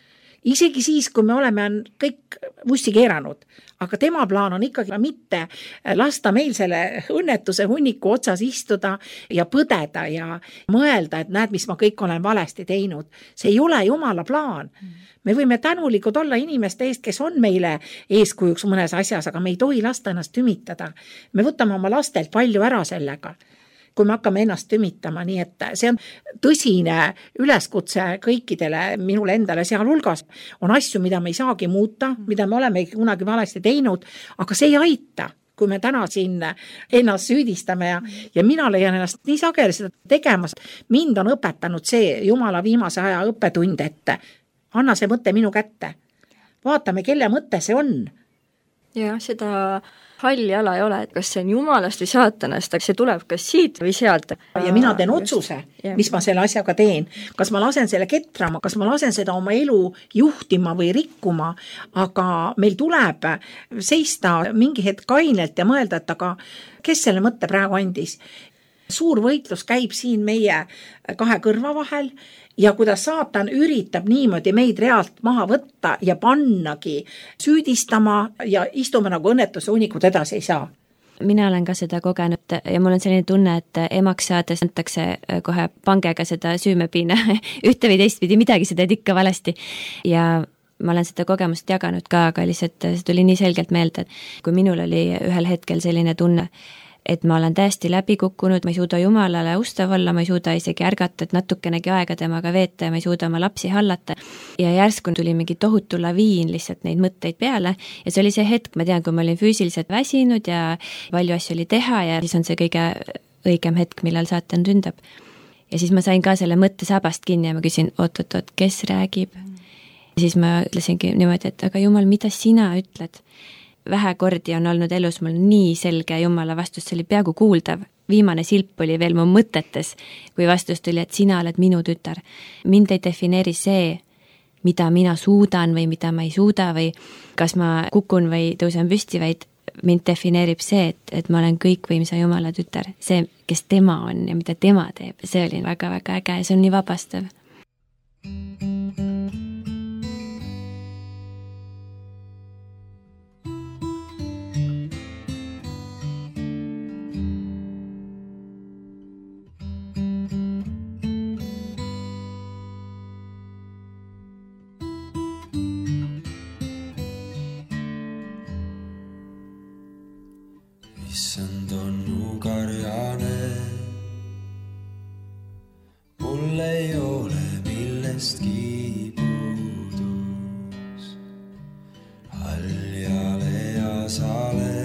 Isegi siis, kui me oleme kõik vussi keeranud, aga tema plaan on ikkagi mitte lasta meil selle õnnetuse hunniku otsas istuda ja põdeda ja mõelda, et näed, mis ma kõik olen valesti teinud. See ei ole Jumala plaan. Me võime tänulikud olla inimeste eest, kes on meile eeskujuks mõnes asjas, aga me ei tohi lasta ennast tümitada. Me võtame oma lastelt palju ära sellega, kui me hakkame ennast tümitama, nii et see on tõsine üleskutse kõikidele, minule endale sealhulgas. On asju, mida me ei saagi muuta, mida me oleme kunagi valesti teinud, aga see ei aita, kui me täna siin ennast süüdistame ja mina leian ennast nii sageli seda tegemas. Mind on õpetanud see Jumala viimase aja õppetund, et anna see mõte minu kätte. Vaatame, kelle mõte see on. Ja seda halli ala ei ole, et kas see on Jumalast või saatanast, aga see tuleb kas siit või sealt. Ja mina teen otsuse, mis ma selle asjaga teen. Kas ma lasen selle ketrama, kas ma lasen seda oma elu juhtima või rikkuma, aga meil tuleb seista mingi hetk kainelt ja mõelda, et aga kes selle mõtte praegu andis. Suur võitlus käib siin meie kahe kõrva vahel ja kuidas saatan üritab niimoodi meid realt maha võtta ja pannagi süüdistama ja istume nagu õnnetuse hunnikud edasi ei saa. Mina olen ka seda kogenud ja mul on selline tunne, et emaks saades antakse kohe pangega seda süümepiina ühte või teistpidi, midagi seda ikka valesti ja ma olen seda kogemust jaganud ka, aga lihtsalt see tuli nii selgelt meelde, et kui minul oli ühel hetkel selline tunne, et ma olen täiesti läbi kukkunud, ma ei suuda Jumalale ustav olla, ma ei suuda isegi ärgata, et natukenegi aega temaga veeta ja ma ei suuda oma lapsi hallata. Ja järsku tuli mingi tohutu laviin lihtsalt neid mõtteid peale ja see oli see hetk, ma tean, kui ma olin füüsiliselt väsinud ja palju asju oli teha ja siis on see kõige õigem hetk, millal saatan ründab. Ja siis ma sain ka selle mõtte sabast kinni ja ma küsin, oot, kes räägib? Ja siis ma ütlesingi niimoodi, et aga Jumal, mida sina ütled? Vähe kordi on olnud elus mul nii selge Jumala vastus, see oli peaaegu kuuldav. Viimane silp oli veel mu mõtetes, kui vastus tuli, et sina oled minu tütar. Mind ei defineeri see, mida mina suudan või mida ma ei suuda või kas ma kukun või tõusen püsti, vaid mind defineerib see, et ma olen kõikvõimsa Jumala tütar. See, kes tema on ja mida tema teeb, see oli väga-väga äge ja see on nii vabastav. issand on mu karjane. Mul ei ole millestki puudus, haljale ja sale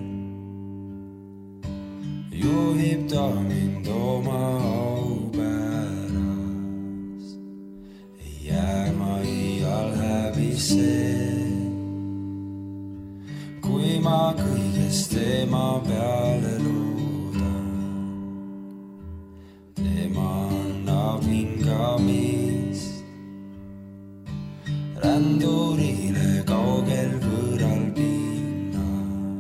juhib ta mind oma au pärast. Ei jää ma iial häbisse, kui ma kõigest tema peale loodan. Tema annab hingamist rändurile kaugel võõral pinnal.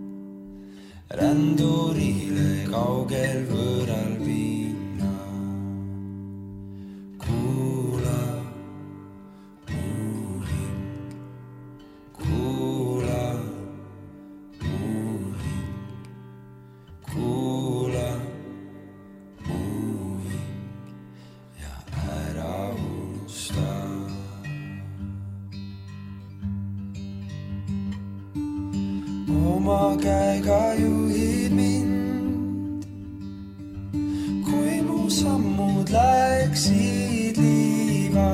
Rändurile kaugel võõral pinnal. Kuula mu hing, kuula mu hing, kuula mu hing ja ära unusta. Oma käega juhid mind, kui mu sammud läksid liiva.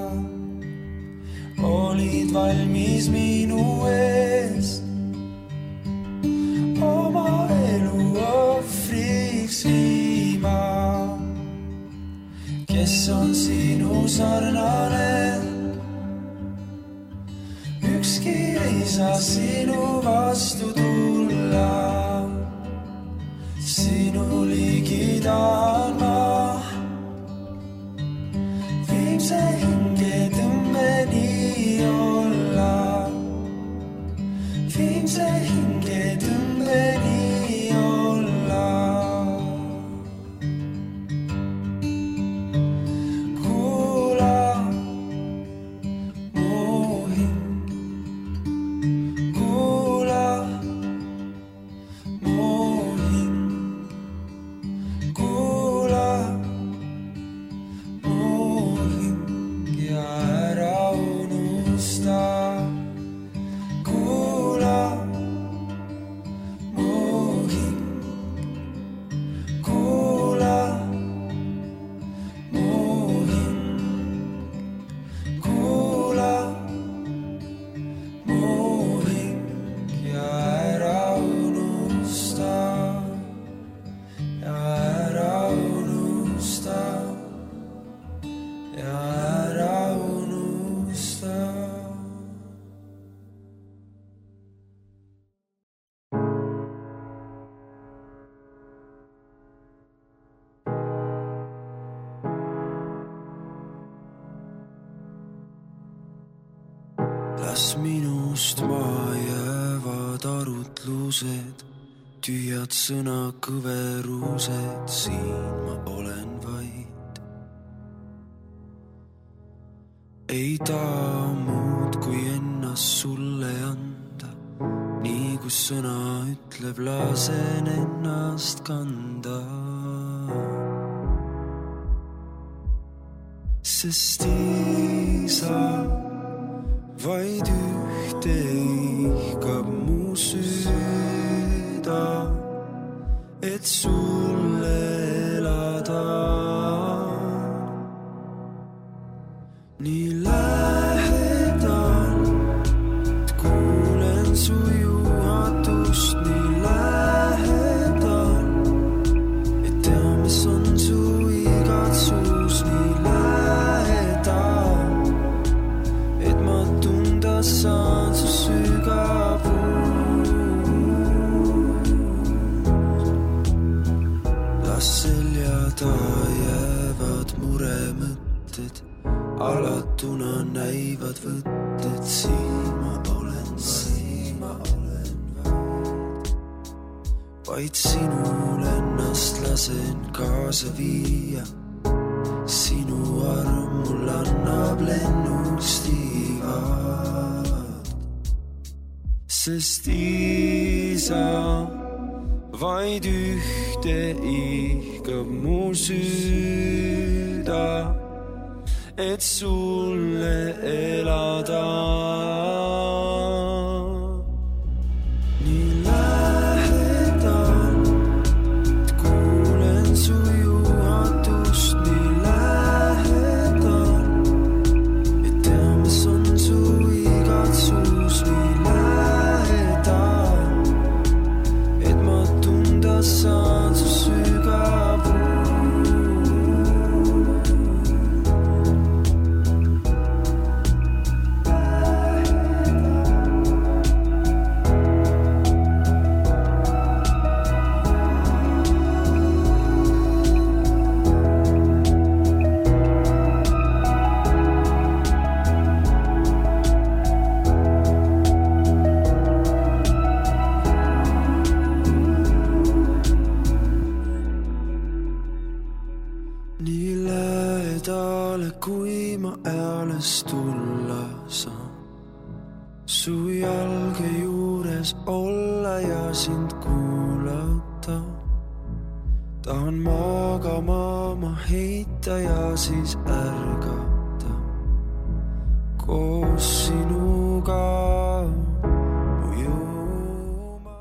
Olid valmis minu eest oma elu ohvriks viima. Kes on sinu sarnane? Ükski ei saa sinu vastu tulla. Sinu ligi tahan ma viimse hinge tõmbeni olla. Viimse hinge tõmbeni olla. Kuula mu hing, kuula mu hing, kuula mu hing ja ära unusta. Kuula mu hing, kuula mu hing, kuula mu hing ja ära unusta. Ja ära unusta. Ja ära unusta. Las minust maa jäävad arutlused, tühjad sõnakõverused, siin ma olen vaid. Ei taha muud kui ennast sulle anda, nii kui sõna ütleb, lasen ennast kanda. Sest isa vaid ühte ihkab mu süda, et sulle elada. Nii lähedal, et kuulen su juhatust, nii lähedal, et tea, mis on su igatsus, nii lähedal, et ma tunda saan su sügavus. Las selja taha jäävad muremõtted, alatuna näivad võtted, siin ma olen vaid sinul ennast lasen kaasa viia. Sinu arm mul annab lennustiivad. Sest isa vaid ühte ihkab mu süda, et sulle elada. Nii lähedal, möödale, kui ma eales tulla saan. Su jalge juures olla ja sind kuulata. Tahan magama ma heita ja siis ärgata. Koos sinuga ujuma.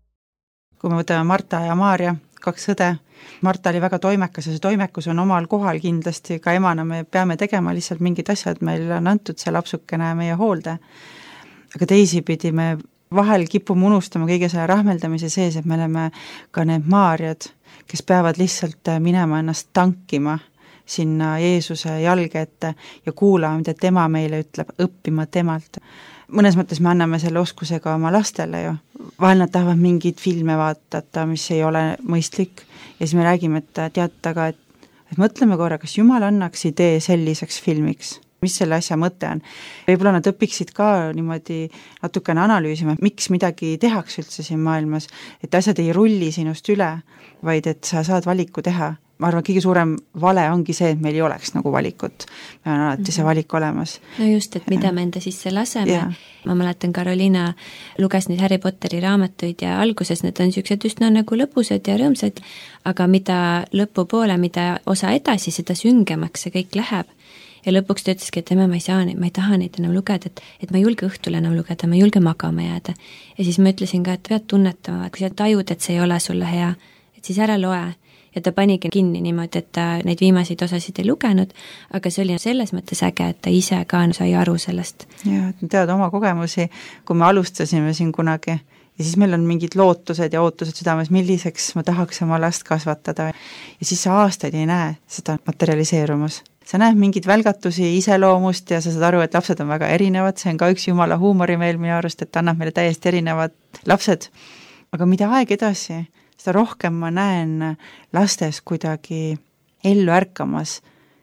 Kui me võtame Marta ja Maarja, 2 õde, Marta oli väga toimekas ja see toimekus on omal kohal kindlasti, ka emana me peame tegema lihtsalt mingid asjad, meil on antud see lapsukene meie hoolde. Aga teisipidi me vahel kipume unustama kõige selle rahmeldamise sees, et me oleme ka need Maarjad, kes peavad lihtsalt minema ennast tankima sinna Jeesuse jalge ette ja kuulama, mida tema meile ütleb, õppima temalt. Mõnes mõttes me anname selle oskuse ka oma lastele ju. Vahel nad tahavad mingeid filme vaatata, mis ei ole mõistlik ja siis me räägime, et teata, et mõtleme korra, kas Jumal annaks idee selliseks filmiks. Mis selle asja mõte on. Võib-olla nad õpiksid ka niimoodi natukene analüüsima, miks midagi tehakse üldse siin maailmas, et asjad ei rulli sinust üle, vaid et sa saad valiku teha. Ma arvan, kõige suurem vale ongi see, et meil ei oleks nagu valikut. Meil on alati see valik olemas. No just, et mida me enda sisse laseme. Ja. Ma mäletan, Karoliina luges neid Harry Potteri raamatuid ja alguses need on niisugused üsna nagu lõbusad ja rõõmsad, aga mida lõpupoole, mida osa edasi, seda süngemaks see kõik läheb. Ja lõpuks ta ütleski, et ma ei taha neid enam lugeda, et ma ei julge õhtul enam lugeda, ma ei julge magama jääda. Ja siis ma ütlesin ka, et pead tunnetama, kui sa tajud, et see ei ole sulle hea, et siis ära loe. Ja ta panigi kinni niimoodi, et ta neid viimaseid osasid ei lugenud, aga see oli selles mõttes äge, et ta ise ka sai aru sellest. Ja, et tead oma kogemusi, kui me alustasime siin kunagi, ja siis meil on mingid lootused ja ootused südames, milliseks ma tahaks oma last kasvatada. Ja siis sa aastaid ei näe seda materialiseerumas. Sa näed mingid välgatusi iseloomust ja sa saad aru, et lapsed on väga erinevad, see on ka üks jumala huumori meil minu arust, et annab meile täiesti erinevad lapsed. Aga mida aeg edasi, seda rohkem ma näen lastes kuidagi ellu ärkamas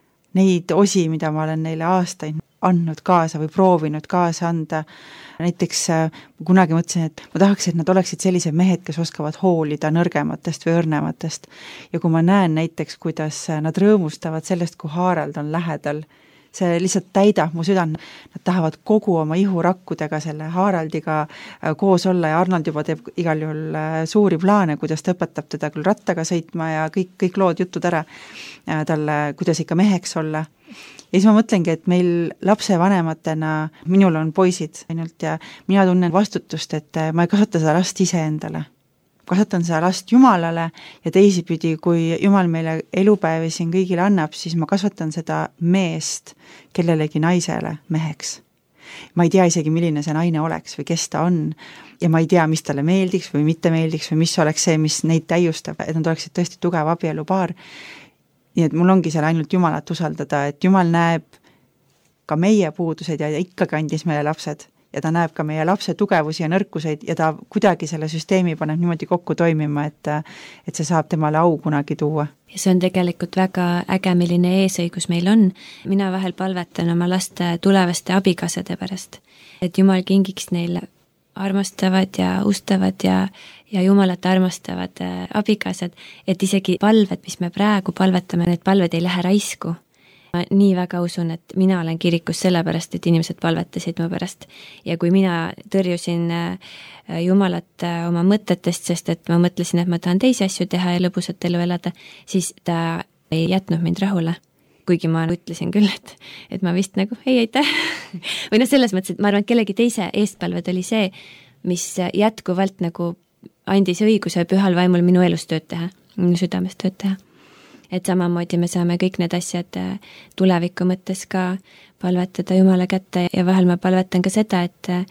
neid osi, mida ma olen neile aastaid andnud kaasa või proovinud kaasa anda. Näiteks kunagi mõtlesin, et ma tahaks, et nad oleksid sellised mehed, kes oskavad hoolida nõrgematest või õrnematest. Ja kui ma näen näiteks, kuidas nad rõõmustavad sellest, kui Harald on lähedal, see lihtsalt täidab mu südant. Nad tahavad kogu oma ihurakkudega selle Haraldiga koos olla ja Arnold juba teeb igal juhul suuri plaane, kuidas ta õpetab teda küll rattaga sõitma ja kõik lood jutud ära talle, kuidas ikka meheks olla. Ja siis ma mõtlengi, et meil lapsevanematena, minul on poisid ainult ja mina tunnen vastutust, et ma ei kasvata seda last ise endale. Kasvatan seda last Jumalale ja teisipidi, kui Jumal meile elupäevi siin kõigile annab, siis ma kasvatan seda meest kellelegi naisele meheks. Ma ei tea isegi, milline see naine oleks või kes ta on ja ma ei tea, mis talle meeldiks või mitte meeldiks või mis oleks see, mis neid täiustab, et nad oleksid tõesti tugev abielupaar. Nii et mul ongi seal ainult Jumalat usaldada, et Jumal näeb ka meie puudused ja ikkagi andis meile lapsed ja ta näeb ka meie lapse tugevusi ja nõrkuseid ja ta kuidagi selle süsteemi paneb niimoodi kokku toimima, et see saab temale au kunagi tuua. Ja see on tegelikult väga äge, milline eesõigus meil on. Mina vahel palvetan oma laste tulevaste abikaasade pärast, et Jumal kingiks neile armastavad ja ustavad ja Jumalat armastavad abikaasad, et isegi palved, mis me praegu palvetame, need palved ei lähe raisku. Ma nii väga usun, et mina olen kirikus sellepärast, et inimesed palvetasid mu pärast. Ja kui mina tõrjusin Jumalat oma mõtetest, sest et ma mõtlesin, et ma tahan teisi asju teha ja lõbusat elu elada, siis ta ei jätnud mind rahule. Kuigi ma ütlesin küll, et ma vist nagu ei aitäh. Või selles mõttes, et ma arvan, et kellegi teise eestpalved oli see, mis jätkuvalt nagu andis õiguse pühal vaimul minu elus tööd teha, minu südames tööd teha. Et samamoodi me saame kõik need asjad tuleviku mõttes ka palvetada Jumala kätte ja vahel ma palvetan ka seda,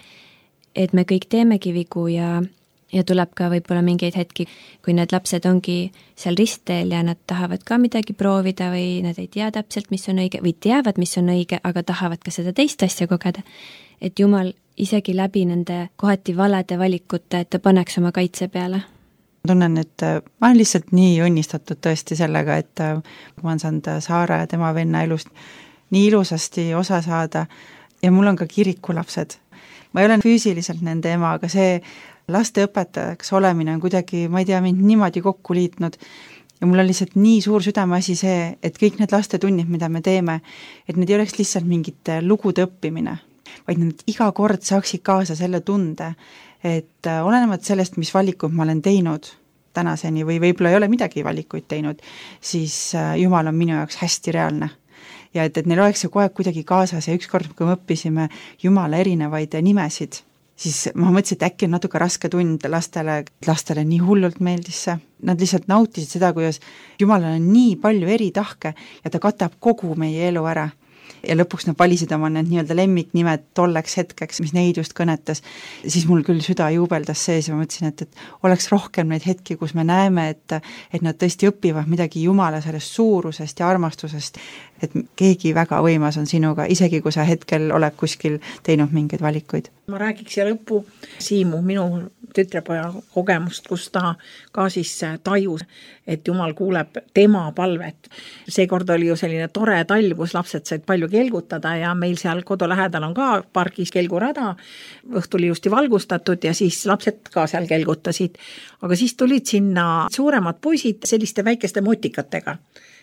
et me kõik teemegi vigu ja tuleb ka võib-olla mingeid hetki, kui need lapsed ongi seal ristteel ja nad tahavad ka midagi proovida või nad ei tea täpselt, mis on õige või teavad, mis on õige, aga tahavad ka seda teist asja kogeda. Et Jumal isegi läbi nende kohati valede valikute, et ta paneks oma kaitse peale. Ma tunnen, et ma olen lihtsalt nii õnnistatud tõesti sellega, et ma olen saanud Saara ja tema venna elust nii ilusasti osa saada ja mul on ka kirikulapsed. Ma ei ole füüsiliselt nende ema, aga see laste õpetajaks olemine on kuidagi, ma ei tea, mind niimoodi kokku liitnud ja mul on lihtsalt nii suur südameasi see, et kõik need lastetunnid, mida me teeme, et need ei oleks lihtsalt mingite lugude õppimine, vaid nad iga kord saaksid kaasa selle tunde, et olenemata sellest, mis valikud ma olen teinud tänaseni või võib-olla ei ole midagi valikuid teinud, siis Jumal on minu jaoks hästi reaalne. Ja et neil oleks see kogu aeg kuidagi kaasas ja ükskord, kui me õppisime Jumala erinevaid nimesid, siis ma mõtlesin, et äkki on natuke raske tund lastele nii hullult meeldis see. Nad lihtsalt nautisid seda, kuidas Jumalal on nii palju eri tahke ja ta katab kogu meie elu ära. Ja lõpuks nad valisid oma need nii-öelda lemmiknimed tolleks hetkeks, mis neid just kõnetas, siis mul küll süda juubeldas sees ja ma mõtlesin, et oleks rohkem neid hetki, kus me näeme, et nad tõesti õpivad midagi Jumala sellest suurusest ja armastusest, et keegi väga võimas on sinuga, isegi kui sa hetkel oled kuskil teinud mingeid valikuid. Ma räägiks ja lõppu Siimu, minu tütrepoja kogemust, kus ta ka siis tajus, et Jumal kuuleb tema palvet. Seekord oli ju selline tore talv, kus lapsed said palju kelgutada ja meil seal kodu lähedal on ka pargis kelgurada, õhtul ilusti valgustatud ja siis lapsed ka seal kelgutasid. Aga siis tulid sinna suuremad poisid selliste väikeste motikatega.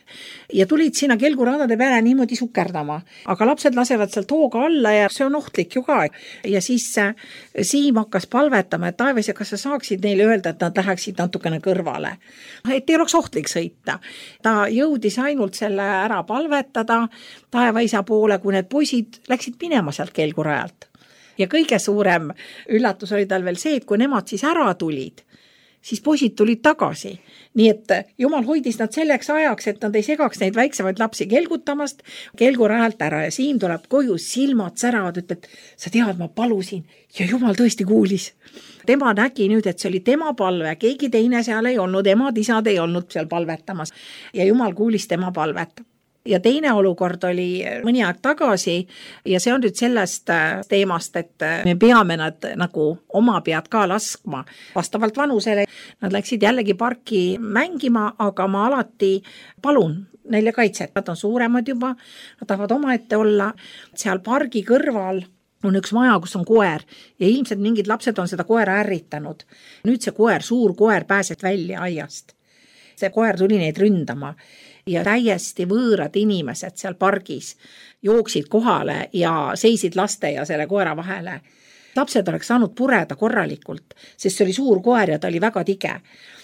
Ja tulid sinna kelguradade peale niimoodi sukerdama, aga lapsed lasevad sealt hooga alla ja see on ohtlik ju ka. Ja siis Siim hakkas palvetama, et taevas, ja kas sa saaksid neile öelda, et nad läheksid natukene kõrvale. Et ei oleks ohtlik sõita. Ta jõudis ainult selle ära palvetada taevaisa poole, kui need poisid läksid minema sealt kelgurajalt. Ja kõige suurem üllatus oli tal veel see, et kui nemad siis ära tulid, siis poisid tulid tagasi. Nii et Jumal hoidis nad selleks ajaks, et nad ei segaks neid väiksemaid lapsi kelgutamast, kelgurajalt ära ja Siim tuleb koju, silmad säravad, ütleb, sa tead, ma palusin ja Jumal tõesti kuulis. Tema nägi nüüd, et see oli tema palve, keegi teine seal ei olnud, emad, isad ei olnud seal palvetamas ja Jumal kuulis tema palvet. Ja teine olukord oli mõni aeg tagasi ja see on nüüd sellest teemast, et me peame nad nagu oma pead ka laskma vastavalt vanusele. Nad läksid jällegi parki mängima, aga ma alati palun neile kaitset. Nad on suuremad juba, nad tahavad omaette olla. Seal pargi kõrval on üks maja, kus on koer ja ilmselt mingid lapsed on seda koera ärritanud. Nüüd see koer, suur koer pääses välja aiast. See koer tuli neid ründama. Ja täiesti võõrad inimesed seal pargis jooksid kohale ja seisid laste ja selle koera vahele. Lapsed oleks saanud pureda korralikult, sest see oli suur koer ja ta oli väga tige.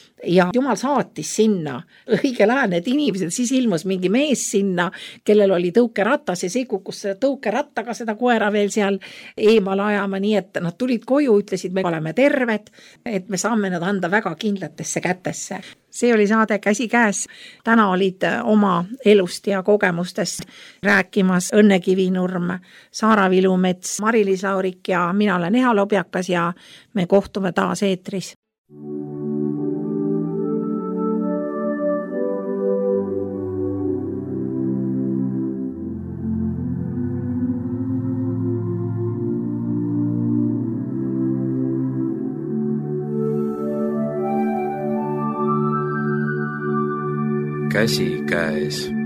Ja Jumal saatis sinna õigel ajal need inimesed, siis ilmus mingi mees sinna, kellel oli tõukeratas ja see kukkus tõukerattaga seda koera veel seal eemal ajama, nii et nad tulid koju, ütlesid, me oleme terved, et me saame nad anda väga kindlatesse kätesse. See oli saade Käsikäes. Täna olid oma elust ja kogemustest rääkimas Õnne Kivinurm, Saara Vilumets, Mari-Liis Laurik ja mina olen Eha Lobjakas ja me kohtume taas eetris. Käsikäes.